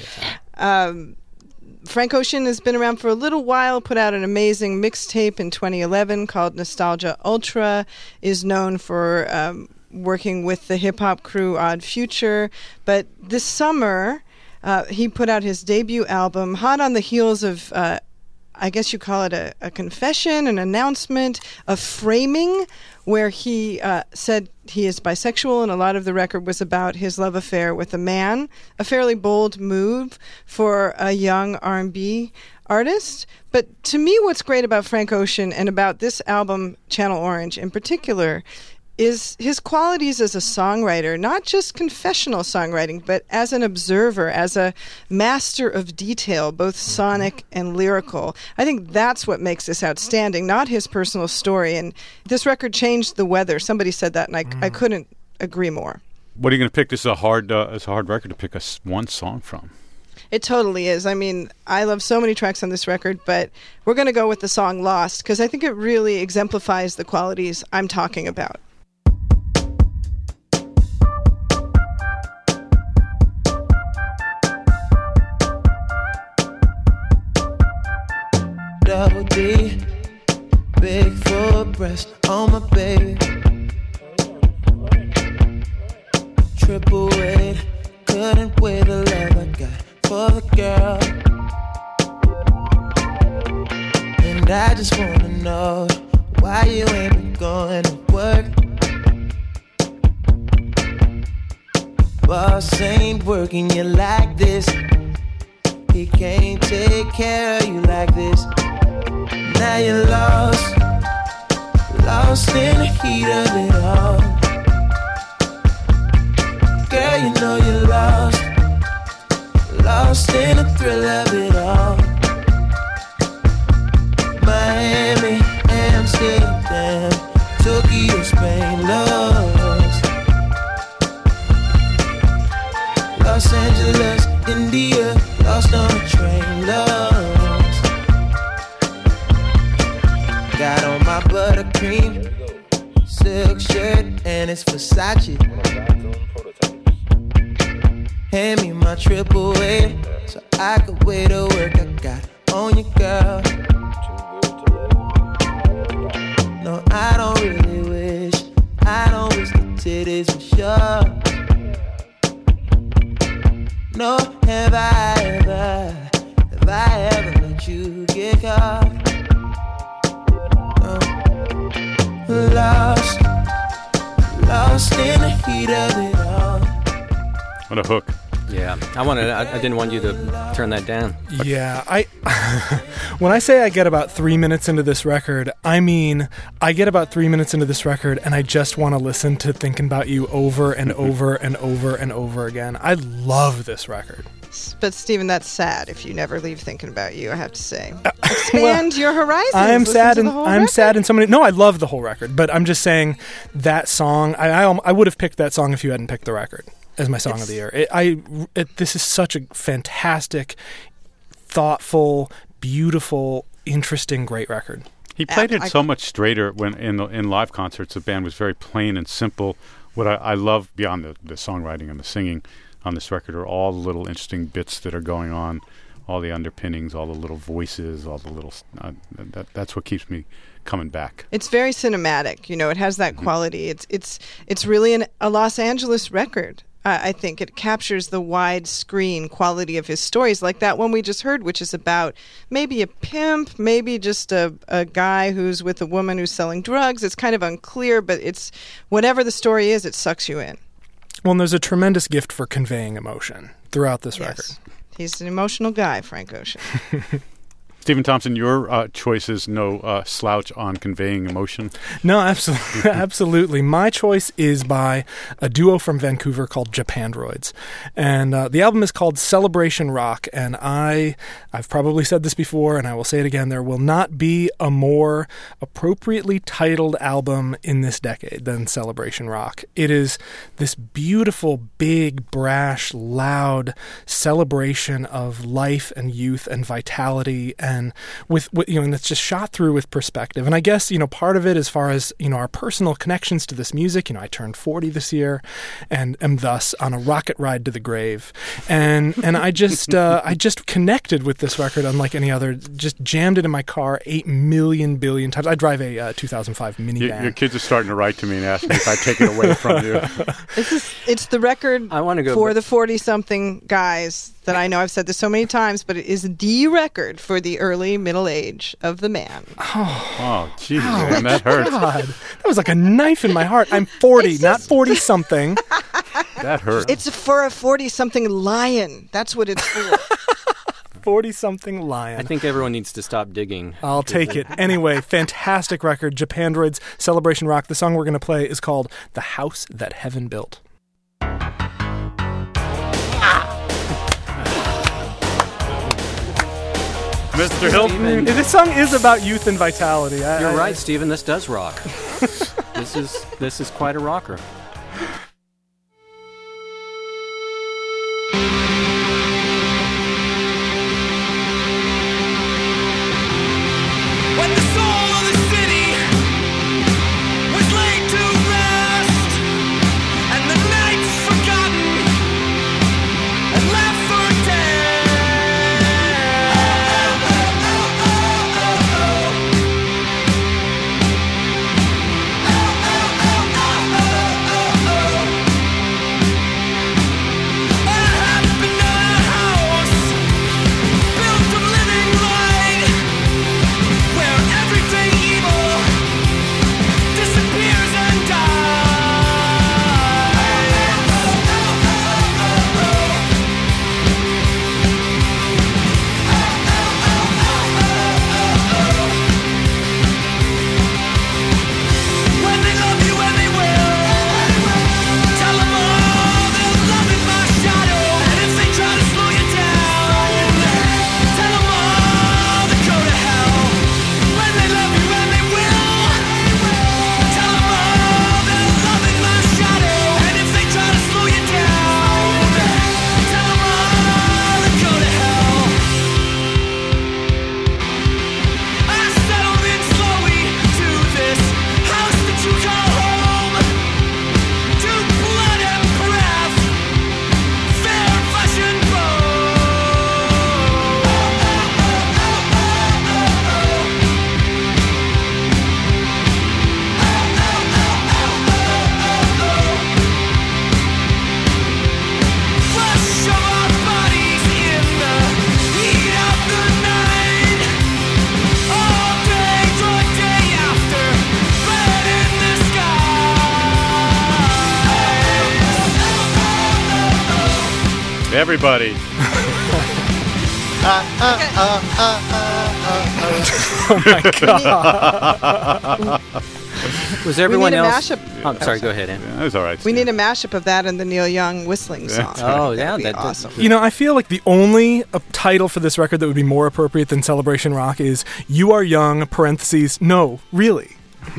Speaker 4: Frank Ocean has been around for a little while, put out an amazing mixtape in 2011 called Nostalgia Ultra, is known for working with the hip-hop crew Odd Future. But this summer, he put out his debut album, hot on the heels of... I guess you call it a confession, an announcement, a framing, where he said he is bisexual, and a lot of the record was about his love affair with a man. A fairly bold move for a young R&B artist. But to me, what's great about Frank Ocean and about this album, Channel Orange in particular, is his qualities as a songwriter, not just confessional songwriting, but as an observer, as a master of detail, both sonic and lyrical. I think that's what makes this outstanding, not his personal story. And this record changed the weather. Somebody said that, and I couldn't agree more.
Speaker 1: What are you going to pick? This is a hard record to pick one song from.
Speaker 4: It totally is. I mean, I love so many tracks on this record, but we're going to go with the song Lost, because I think it really exemplifies the qualities I'm talking about.
Speaker 8: Double D, big full breast on my baby. Triple weight, couldn't weigh the love I got for the girl. And I just wanna know why you ain't been going to work. Boss ain't working you like this. He can't take care of you like this. Now you're lost in the heat of it all. Girl, you know you're lost in the thrill of it all. Miami, Amsterdam, Tokyo, Spain, lost. Los Angeles, India, lost on a train, lost. Got on my buttercream silk shirt and it's Versace. Hand me my triple A so I could weigh the work I got on you, girl. No, I don't really wish the titties were sure. No, have I ever let you get caught? Lost in the heat of it all.
Speaker 1: What a hook.
Speaker 2: Yeah, I didn't want you to turn that down.
Speaker 3: Yeah, when I say I get about 3 minutes into this record, I mean I get about 3 minutes into this record and I just want to listen to Thinking About You over and over and over and over again. I love this record.
Speaker 4: But Stephen, that's sad if you never leave Thinking About You, I have to say. Expand your horizons.
Speaker 3: I'm sad
Speaker 4: and
Speaker 3: so many. No, I love the whole record, but I'm just saying that song. I would have picked that song if you hadn't picked the record as my song of the year. This is such a fantastic, thoughtful, beautiful, interesting, great record.
Speaker 1: He played it so much straighter when in live concerts. The band was very plain and simple. What I love beyond the songwriting and the singing on this record are all the little interesting bits that are going on, all the underpinnings, all the little voices, all the little that's what keeps me coming back.
Speaker 4: It's very cinematic. It has that quality. It's really a Los Angeles record. I think it captures the widescreen quality of his stories, like that one we just heard, which is about maybe a pimp, maybe just a guy who's with a woman who's selling drugs. It's kind of unclear, but it's whatever the story is, it sucks you in.
Speaker 3: Well, and there's a tremendous gift for conveying emotion throughout this record.
Speaker 4: He's an emotional guy, Frank Ocean.
Speaker 1: Stephen Thompson, your choice is no slouch on conveying emotion.
Speaker 3: No, absolutely. Absolutely. My choice is by a duo from Vancouver called Japandroids. And the album is called Celebration Rock. And I've probably said this before, and I will say it again, there will not be a more appropriately titled album in this decade than Celebration Rock. It is this beautiful, big, brash, loud celebration of life and youth and vitality, and and it's just shot through with perspective. And I guess, part of it, as far as, our personal connections to this music, I turned 40 this year and am thus on a rocket ride to the grave. And I just connected with this record unlike any other, just jammed it in my car 8 million billion times. I drive a 2005 minivan.
Speaker 1: Your kids are starting to write to me and ask me if I take it away from you.
Speaker 4: It's the record
Speaker 2: I want to go
Speaker 4: for the 40-something guys that I know. I've said this so many times, but it is the record for the early middle age of the man.
Speaker 1: Oh, jeez, man, that hurts.
Speaker 3: God. That was like a knife in my heart. I'm 40, not 40-something.
Speaker 1: That hurts.
Speaker 4: It's for a 40-something lion. That's what it's for.
Speaker 3: 40-something lion.
Speaker 2: I think everyone needs to stop digging.
Speaker 3: I'll take it. Anyway, fantastic record. Japandroids, Celebration Rock. The song we're going to play is called The House That Heaven Built.
Speaker 1: Mr. Hilton.
Speaker 3: This song is about youth and vitality.
Speaker 2: You're right, Stephen. This does rock. This is quite a rocker.
Speaker 10: When the soul of the city was laid to rest, and the nights forgotten and left for dead.
Speaker 1: Everybody.
Speaker 3: Oh my God.
Speaker 2: Was everyone else?
Speaker 4: Mashup.
Speaker 2: I'm sorry. Go ahead, Ann.
Speaker 1: That was all right.
Speaker 4: We need a mashup of that and the Neil Young whistling song.
Speaker 2: Oh yeah,
Speaker 4: that'd be
Speaker 2: that
Speaker 4: awesome.
Speaker 3: I feel like the only title for this record that would be more appropriate than Celebration Rock is "You Are Young." (Parentheses. No, really.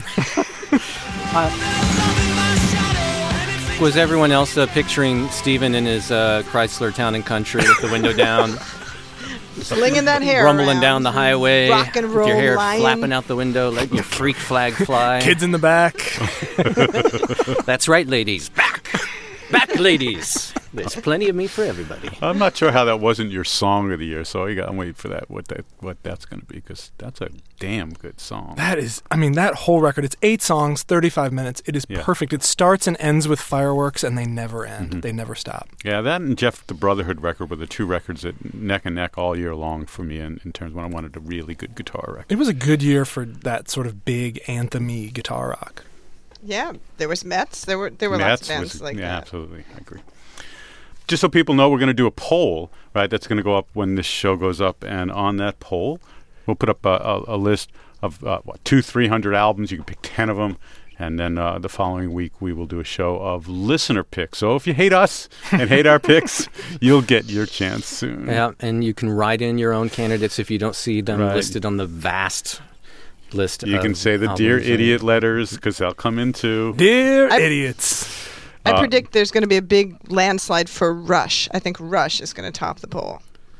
Speaker 2: Was everyone else picturing Stephen in his Chrysler Town and Country with the window down?
Speaker 4: Slinging that hair
Speaker 2: rumbling
Speaker 4: around.
Speaker 2: down the highway,
Speaker 4: Rock and roll
Speaker 2: with your hair
Speaker 4: lion.
Speaker 2: flapping out the window, letting your freak flag fly.
Speaker 3: Kids in the back.
Speaker 2: That's right, ladies. Back, ladies. There's plenty of me for everybody.
Speaker 1: I'm not sure how that wasn't your song of the year, so I'm waiting for that. What that's going to be, because that's a damn good song.
Speaker 3: That is, I mean, that whole record, it's 8 songs, 35 minutes. It is perfect. It starts and ends with fireworks, and they never end. They never stop.
Speaker 1: Yeah, that and Jeff the Brotherhood record were the two records that neck and neck all year long for me in terms of when I wanted a really good guitar record.
Speaker 3: It was a good year for that sort of big anthem-y guitar rock.
Speaker 4: Yeah, there was Mets. There were lots of bands like that.
Speaker 1: Yeah, absolutely. I agree. Just so people know, we're going to do a poll, right? That's going to go up when this show goes up. And on that poll, we'll put up a list of 200-300 albums. You can pick 10 of them. And then the following week, we will do a show of listener picks. So if you hate us and hate our picks, you'll get your chance soon.
Speaker 2: Yeah, and you can write in your own candidates if you don't see them listed on the vast list.
Speaker 1: You can say the Dear Idiot letters, because they'll come in too.
Speaker 3: Dear Idiots.
Speaker 4: I predict there's going to be a big landslide for Rush. I think Rush is going to top the poll.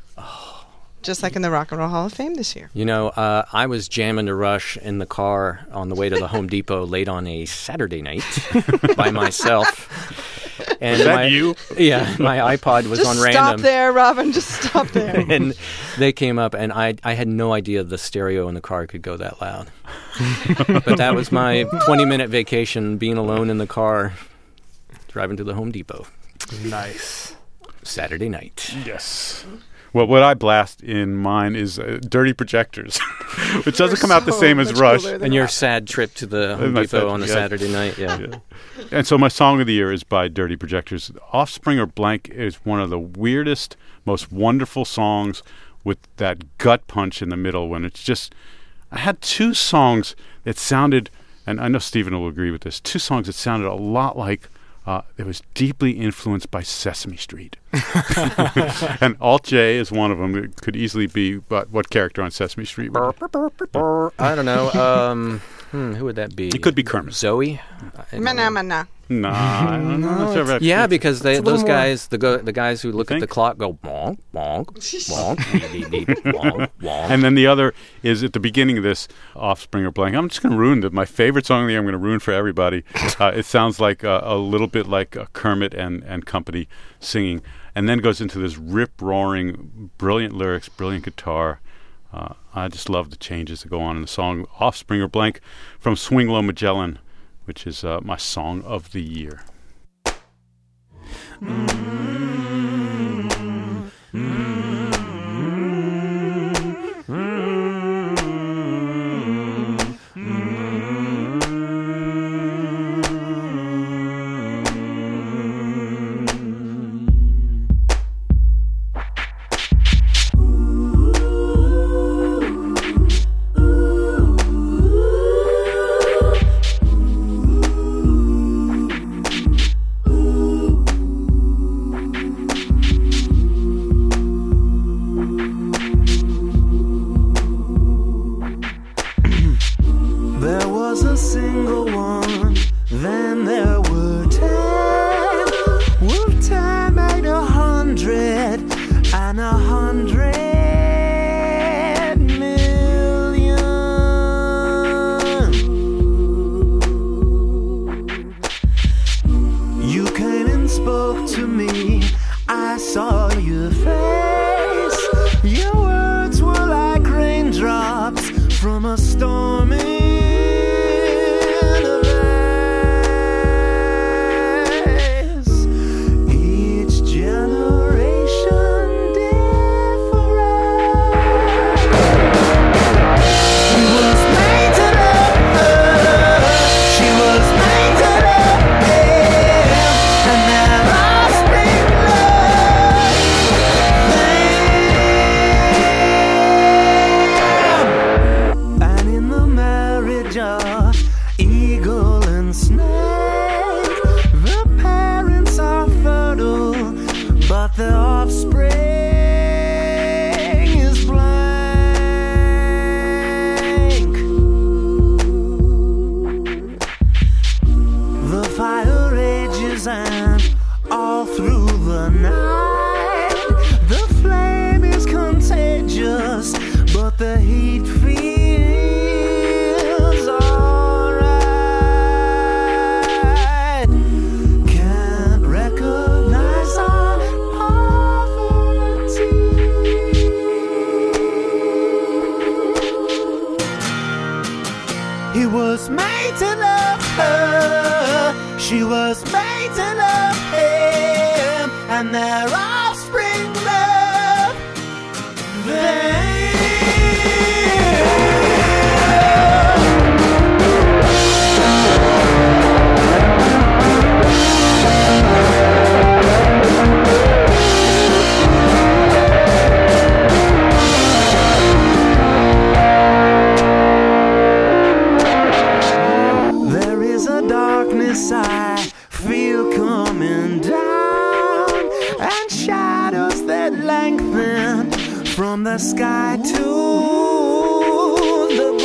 Speaker 4: Just like in the Rock and Roll Hall of Fame this year.
Speaker 2: You know, I was jamming to Rush in the car on the way to the Home Depot late on a Saturday night by myself. And
Speaker 1: was that you?
Speaker 2: Yeah, my iPod was on random.
Speaker 4: Just stop there, Robin. Just stop there.
Speaker 2: And they came up, and I had no idea the stereo in the car could go that loud. But that was my 20-minute vacation, being alone in the car, driving to the Home Depot.
Speaker 3: Nice.
Speaker 2: Saturday night.
Speaker 1: Yes. Well, what I blast in mine is Dirty Projectors, which doesn't come out the same as Rush.
Speaker 2: And your sad trip to the Home Depot on a Saturday night, yeah.
Speaker 1: And so my song of the year is by Dirty Projectors. Offspring or Blank is one of the weirdest, most wonderful songs with that gut punch in the middle when it's just... I had 2 songs that sounded, and I know Stephen will agree with this, 2 songs that sounded a lot like... it was deeply influenced by Sesame Street. And Alt J is one of them. It could easily be, but what character on Sesame Street?
Speaker 2: I don't know. Who would that be?
Speaker 1: It could be Kermit.
Speaker 2: Zoe?
Speaker 4: Mana.
Speaker 1: No, I don't know.
Speaker 2: Yeah, because those guys, the guys who look at the clock go bonk, bonk, bonk, beep, beep, beep, bonk, bonk.
Speaker 1: And then the other is at the beginning of this Offspring or Blank. I'm just going to ruin my favorite song of the year. I'm going to ruin for everybody. It sounds like a little bit like Kermit and company singing, and then goes into this rip-roaring, brilliant lyrics, brilliant guitar. I just love the changes that go on in the song Offspring or Blank from Swing Low Magellan, which is my song of the year.
Speaker 8: the heat feels alright. Can't recognize our poverty. He was made to love her, she was made to love him, and their offspring love them. There is a darkness I feel coming down, and shadows that lengthen from the sky to the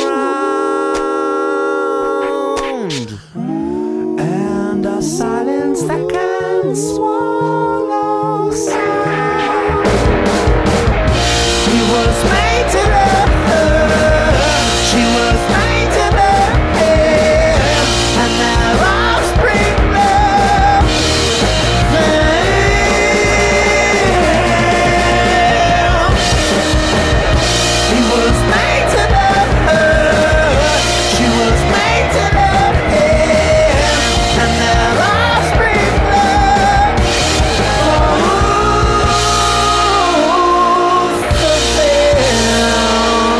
Speaker 8: ground, and a silence that can swallow sound. He was made to love her, she was made to love him, and their offspring love them. He was made to love her, she was made to love him, and their offspring love both of them.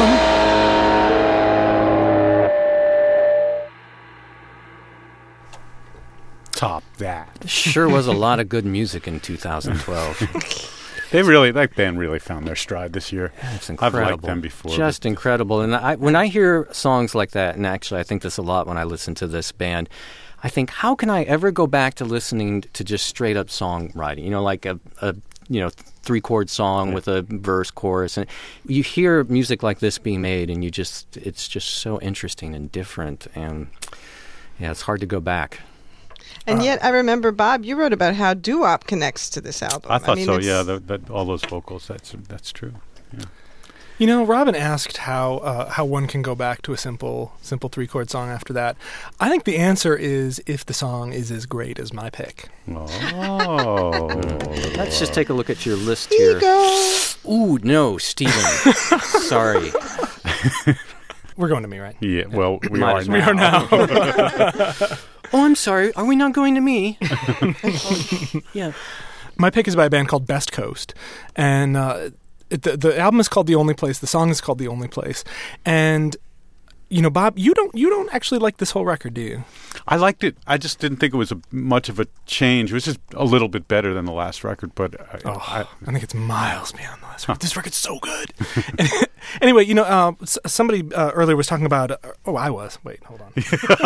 Speaker 1: Top that.
Speaker 2: Sure was a lot of good music in 2012.
Speaker 1: That band really found their stride this year.
Speaker 2: It's incredible.
Speaker 1: I've liked them before.
Speaker 2: Just incredible. And when I hear songs like that, and actually I think this a lot when I listen to this band, I think, how can I ever go back to listening to just straight up songwriting? You know, like a 3-chord song with a verse, chorus, and you hear music like this being made, and it's just so interesting and different, and yeah, it's hard to go back.
Speaker 4: And yet, I remember, Bob, you wrote about how doo-wop connects to this album.
Speaker 1: I thought so. Yeah, all those vocals. That's true. Yeah.
Speaker 3: You know, Robin asked how one can go back to a simple 3-chord song after that. I think the answer is if the song is as great as my pick.
Speaker 1: Oh.
Speaker 2: Let's just take a look at your list here. Ooh, no, Stephen. Sorry.
Speaker 3: We're going to me, right?
Speaker 1: Yeah, well, we
Speaker 2: Might
Speaker 1: are
Speaker 2: as
Speaker 1: now.
Speaker 3: We are now.
Speaker 2: Oh, I'm sorry. Are we not going to me? Yeah.
Speaker 3: My pick is by a band called Best Coast, and the album is called The Only Place. The song is called The Only Place, and you know, Bob, you don't actually like this whole record, do you?
Speaker 1: I liked it. I just didn't think it was much of a change. It was just a little bit better than the last record, but
Speaker 3: I think it's miles beyond the last record. This record's so good. Anyway, you know, somebody earlier was talking about. I was. Wait, hold on.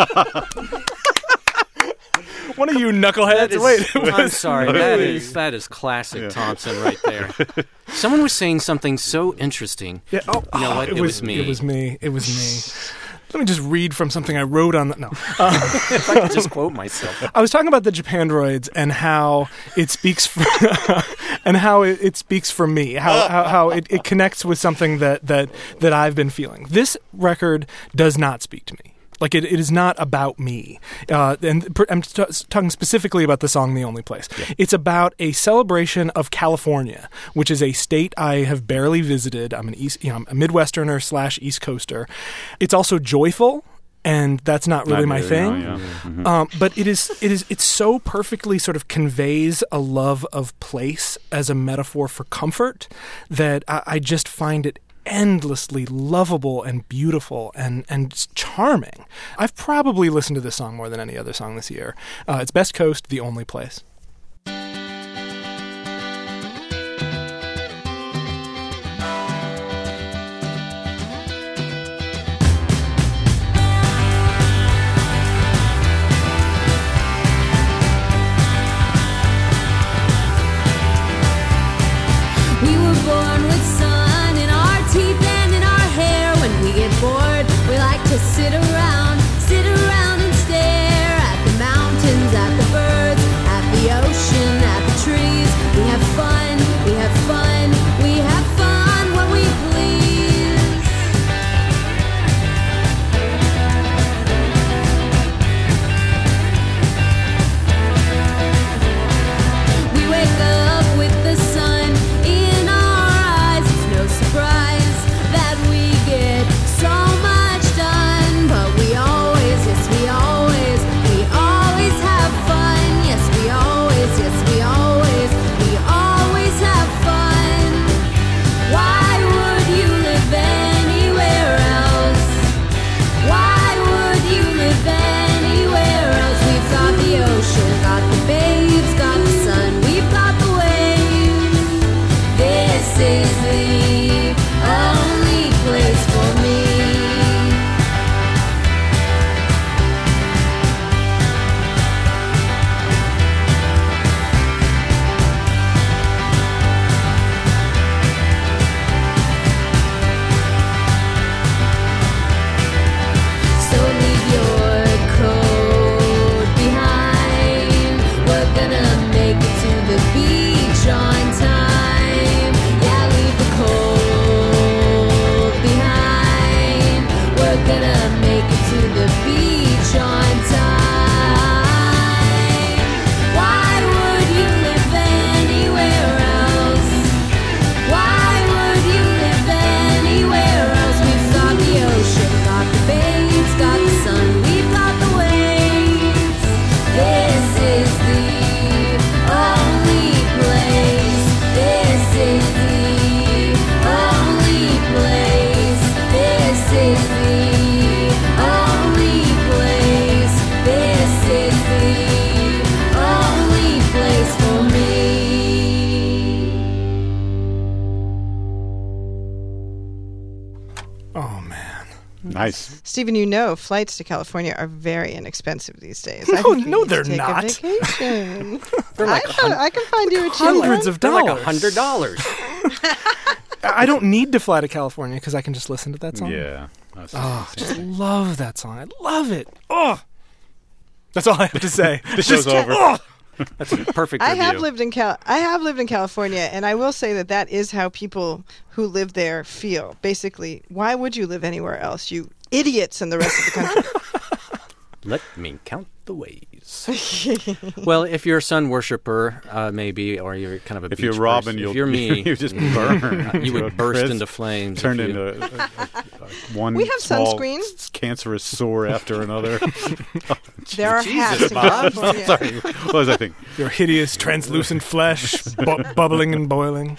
Speaker 3: One of you knuckleheads. Wait,
Speaker 2: I'm sorry. That is classic Thompson right there. Someone was saying something so interesting.
Speaker 3: Yeah. Oh,
Speaker 2: you know what? It was me.
Speaker 3: It was me. Let me just read from something I wrote on the... No.
Speaker 2: If I could just quote myself.
Speaker 3: I was talking about the Japandroids and how it speaks for... it speaks for me. How it connects with something that I've been feeling. This record does not speak to me. Like, it is not about me. And I'm talking specifically about the song The Only Place. Yeah. It's about a celebration of California, which is a state I have barely visited. I'm I'm a Midwesterner / East Coaster. It's also joyful, and that's not really my thing.
Speaker 1: No, yeah. Mm-hmm.
Speaker 3: But it so perfectly sort of conveys a love of place as a metaphor for comfort that I just find it endlessly lovable and beautiful and charming. I've probably listened to this song more than any other song this year. It's Best Coast, The Only Place.
Speaker 5: We were born with sun in our teeth and in our hair. When we get bored, we like to sit around and stare at the mountains, at the birds, at the
Speaker 3: Oh, man.
Speaker 1: Nice.
Speaker 4: Stephen, flights to California are very inexpensive these days.
Speaker 3: No, they're not.
Speaker 4: A vacation.
Speaker 2: They're like
Speaker 4: I can find you a cheap
Speaker 3: hundreds
Speaker 4: one.
Speaker 3: of dollars.
Speaker 2: They're like $100.
Speaker 3: I don't need to fly to California because I can just listen to that song.
Speaker 1: Yeah.
Speaker 3: I just love that song. I love it. Oh, that's all I have to say.
Speaker 1: The show's over.
Speaker 3: Oh.
Speaker 2: That's a perfect
Speaker 4: I
Speaker 2: review.
Speaker 4: have lived in California, and I will say that is how people who live there feel. Basically, why would you live anywhere else, you idiots in the rest of the country?
Speaker 2: Let me count the ways. Well, if you're a sun worshiper, maybe, or you're kind of a
Speaker 1: If
Speaker 2: beach
Speaker 1: you're Robin,
Speaker 2: person. If you're me,
Speaker 1: you just burn.
Speaker 2: you would burst into flames.
Speaker 1: Turn into one
Speaker 4: We have
Speaker 1: small
Speaker 4: sunscreen.
Speaker 1: Cancerous sore after another.
Speaker 4: There are hats in
Speaker 1: Bob.
Speaker 4: California.
Speaker 1: Sorry. What was I thinking?
Speaker 3: Your hideous, translucent flesh, bubbling and boiling.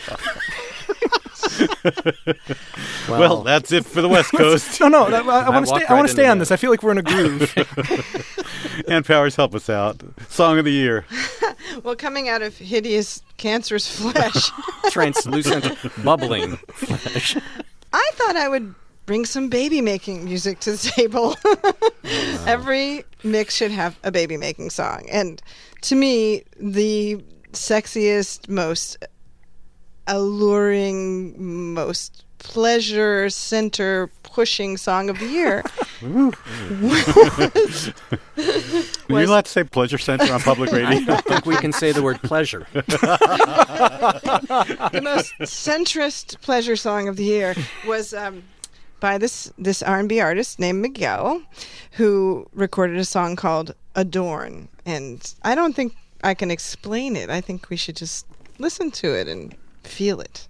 Speaker 1: Well, that's it for the West Coast.
Speaker 3: No, I want to stay. I want to stay on
Speaker 2: into
Speaker 3: this. I feel like we're in a groove.
Speaker 1: And Powers, help us out. Song of the year.
Speaker 4: Well, coming out of hideous, cancerous flesh,
Speaker 2: translucent, bubbling flesh.
Speaker 4: I thought I would bring some baby-making music to the table. Every mix should have a baby-making song. And to me, the sexiest, most alluring, most pleasure center pushing song of the year
Speaker 1: Are you allowed to say pleasure center on public radio?
Speaker 2: I don't think we can say the word pleasure.
Speaker 4: The most centrist pleasure song of the year was by this R&B artist named Miguel, who recorded a song called Adorn. And I don't think I can explain it. I think we should just listen to it and feel it.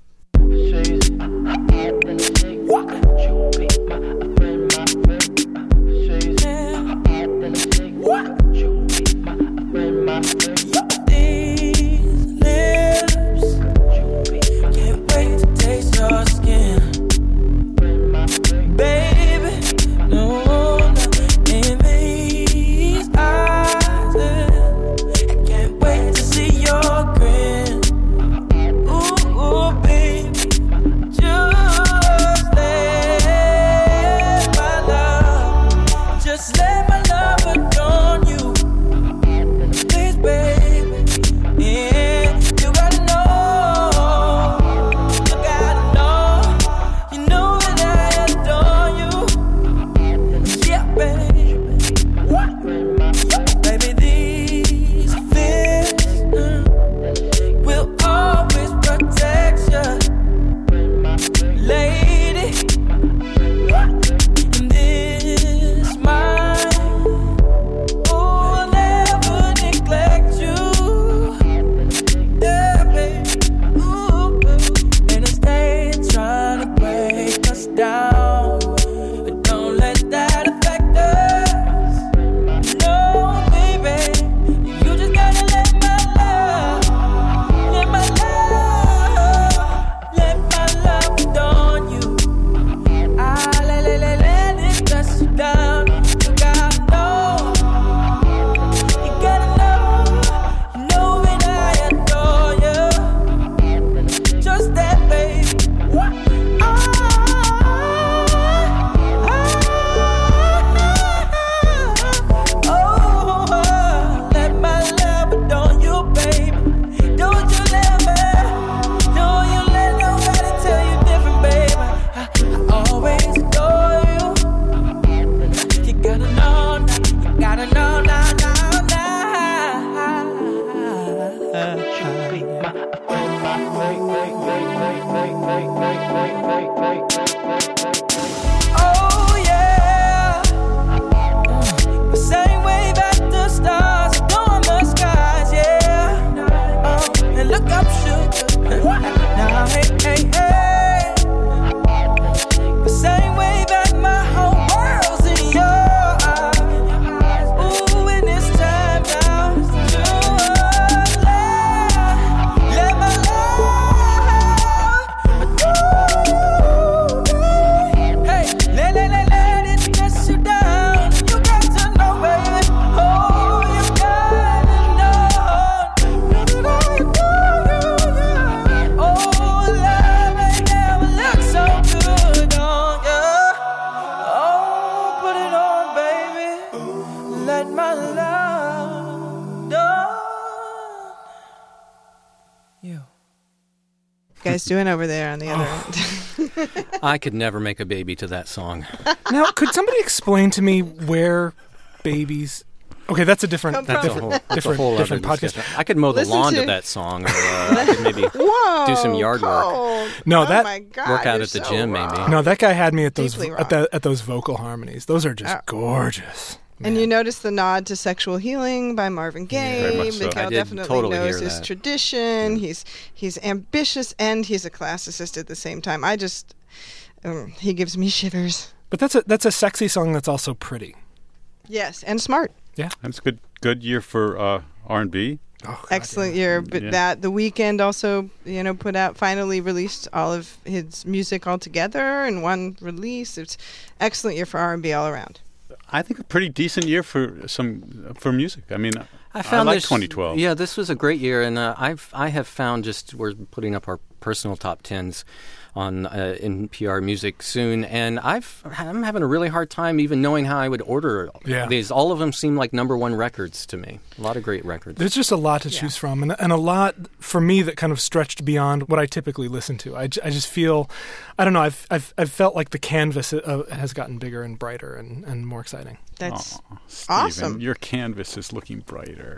Speaker 4: guys doing over there on the other end?
Speaker 2: I could never make a baby to that song.
Speaker 3: Now, could somebody explain to me where babies... Okay, that's a different
Speaker 2: That's a whole other
Speaker 3: podcast.
Speaker 2: discussion. I could mow the lawn to that song, or I could maybe do some yard work.
Speaker 3: No,
Speaker 4: my God,
Speaker 2: work out
Speaker 4: you're
Speaker 2: at the
Speaker 4: so
Speaker 2: gym,
Speaker 4: wrong.
Speaker 2: maybe.
Speaker 3: No, that guy had me at those
Speaker 4: Deeply
Speaker 3: at those vocal harmonies. Those are just gorgeous.
Speaker 4: And you notice the nod to Sexual Healing by Marvin Gaye.
Speaker 1: Very much so.
Speaker 4: Miguel
Speaker 2: I did
Speaker 4: definitely
Speaker 2: totally
Speaker 4: knows
Speaker 2: hear
Speaker 4: his
Speaker 2: that.
Speaker 4: tradition. He's ambitious and he's a classicist at the same time. I just he gives me shivers.
Speaker 3: But that's a sexy song that's also pretty.
Speaker 4: Yes, and smart.
Speaker 3: Yeah,
Speaker 1: That's good year for R&B.
Speaker 3: Oh, God,
Speaker 4: Excellent year, but that The Weeknd also, finally released all of his music all together in one release. It's excellent year for R&B all around.
Speaker 1: I think a pretty decent year for music. I mean,
Speaker 2: I found
Speaker 1: like
Speaker 2: this,
Speaker 1: 2012.
Speaker 2: Yeah, this was a great year, and I have found we're putting up our personal top 10s on NPR Music soon, and I'm having a really hard time even knowing how I would order these. All of them seem like number one records to me. A lot of great records.
Speaker 3: There's just a lot to choose from, and a lot for me that kind of stretched beyond what I typically listen to. I just feel, I don't know, I've felt like the canvas has gotten bigger and brighter and more exciting.
Speaker 4: That's
Speaker 1: Stephen,
Speaker 4: awesome.
Speaker 1: Your canvas is looking brighter.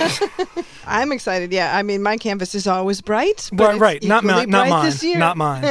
Speaker 4: I'm excited. Yeah, I mean, my canvas is always bright. But
Speaker 3: right, not
Speaker 4: mine. This year.
Speaker 3: Not mine.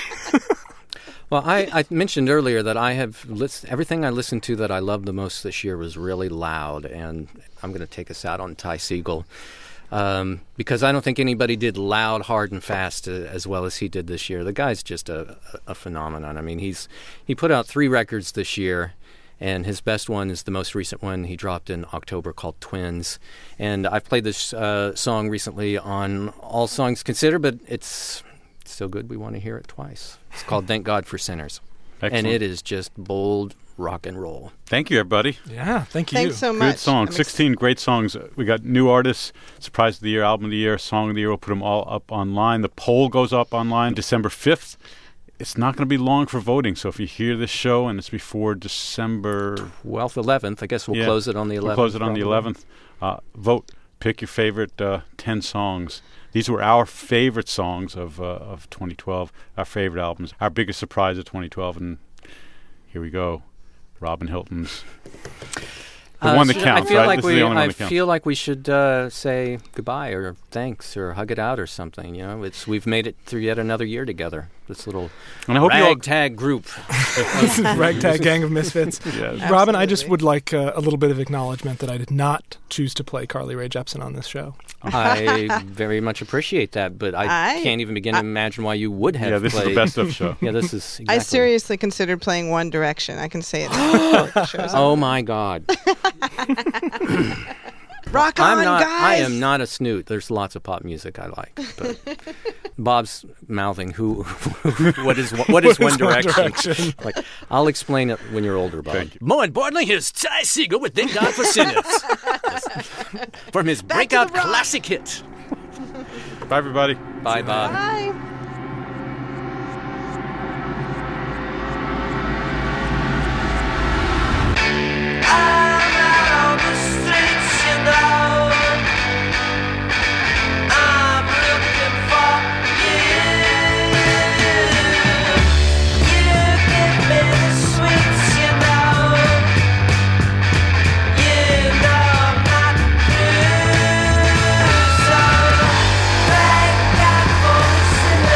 Speaker 2: Well, I mentioned earlier that I have everything I listened to that I loved the most this year was really loud, and I'm going to take us out on Ty Segall because I don't think anybody did loud, hard, and fast as well as he did this year. The guy's just a phenomenon. I mean, he put out 3 records this year, and his best one is the most recent one he dropped in October called Twins. And I've played this song recently on All Songs Considered, but it's so good we want to hear it twice. It's called Thank God for Sinners.
Speaker 1: Excellent.
Speaker 2: And it is just bold rock and roll.
Speaker 1: Thank you, everybody.
Speaker 3: Yeah, thank you.
Speaker 4: Thanks so much.
Speaker 1: Good song. 16 great songs. We got new artists, Surprise of the Year, Album of the Year, Song of the Year. We'll put them all up online. The poll goes up online December 5th. It's not going to be long for voting, so if you hear this show and it's before December
Speaker 2: 12th, 11th, I guess we'll close it on the 11th.
Speaker 1: We'll close it on the 11th. Vote. Pick your favorite 10 songs. These were our favorite songs of 2012, our favorite albums, our biggest surprise of 2012, and here we go. Robin Hilton's the one that counts, right? This is the only one that counts.
Speaker 2: I feel like we should say goodbye or thanks or hug it out or something. We've made it through yet another year together. This little ragtag group,
Speaker 3: ragtag gang of misfits.
Speaker 1: Yes.
Speaker 3: Robin, I just would like a little bit of acknowledgement that I did not choose to play Carly Rae Jepsen on this show.
Speaker 2: I very much appreciate that, but I can't even begin to imagine why you would have.
Speaker 1: Yeah, this
Speaker 2: played.
Speaker 1: is the best of show.
Speaker 2: Yeah, this is. Exactly.
Speaker 4: I seriously considered playing One Direction. I can say it.
Speaker 2: Oh my God.
Speaker 4: Rock on, guys!
Speaker 2: I am not a snoot. There's lots of pop music I like, but Bob's mouthing what is One Direction? Like, I'll explain it when you're older, Bob.
Speaker 1: Thank you.
Speaker 2: More importantly, here's Ty Segall with "Thank God for Sinners" from his breakout classic hit.
Speaker 1: Bye, everybody.
Speaker 2: Bye, Bob.
Speaker 4: Bye.
Speaker 8: Thank God for the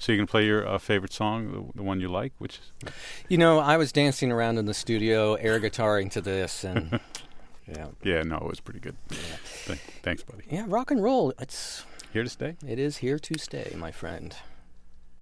Speaker 1: So you can play your favorite song, the one you like, which is...
Speaker 2: You know, I was dancing around in the studio, air guitaring to this, and yeah.
Speaker 1: Yeah, no, it was pretty good. Yeah. Thanks, buddy.
Speaker 2: Yeah, rock and roll, it's...
Speaker 1: Here to stay?
Speaker 2: It is here to stay, my friend.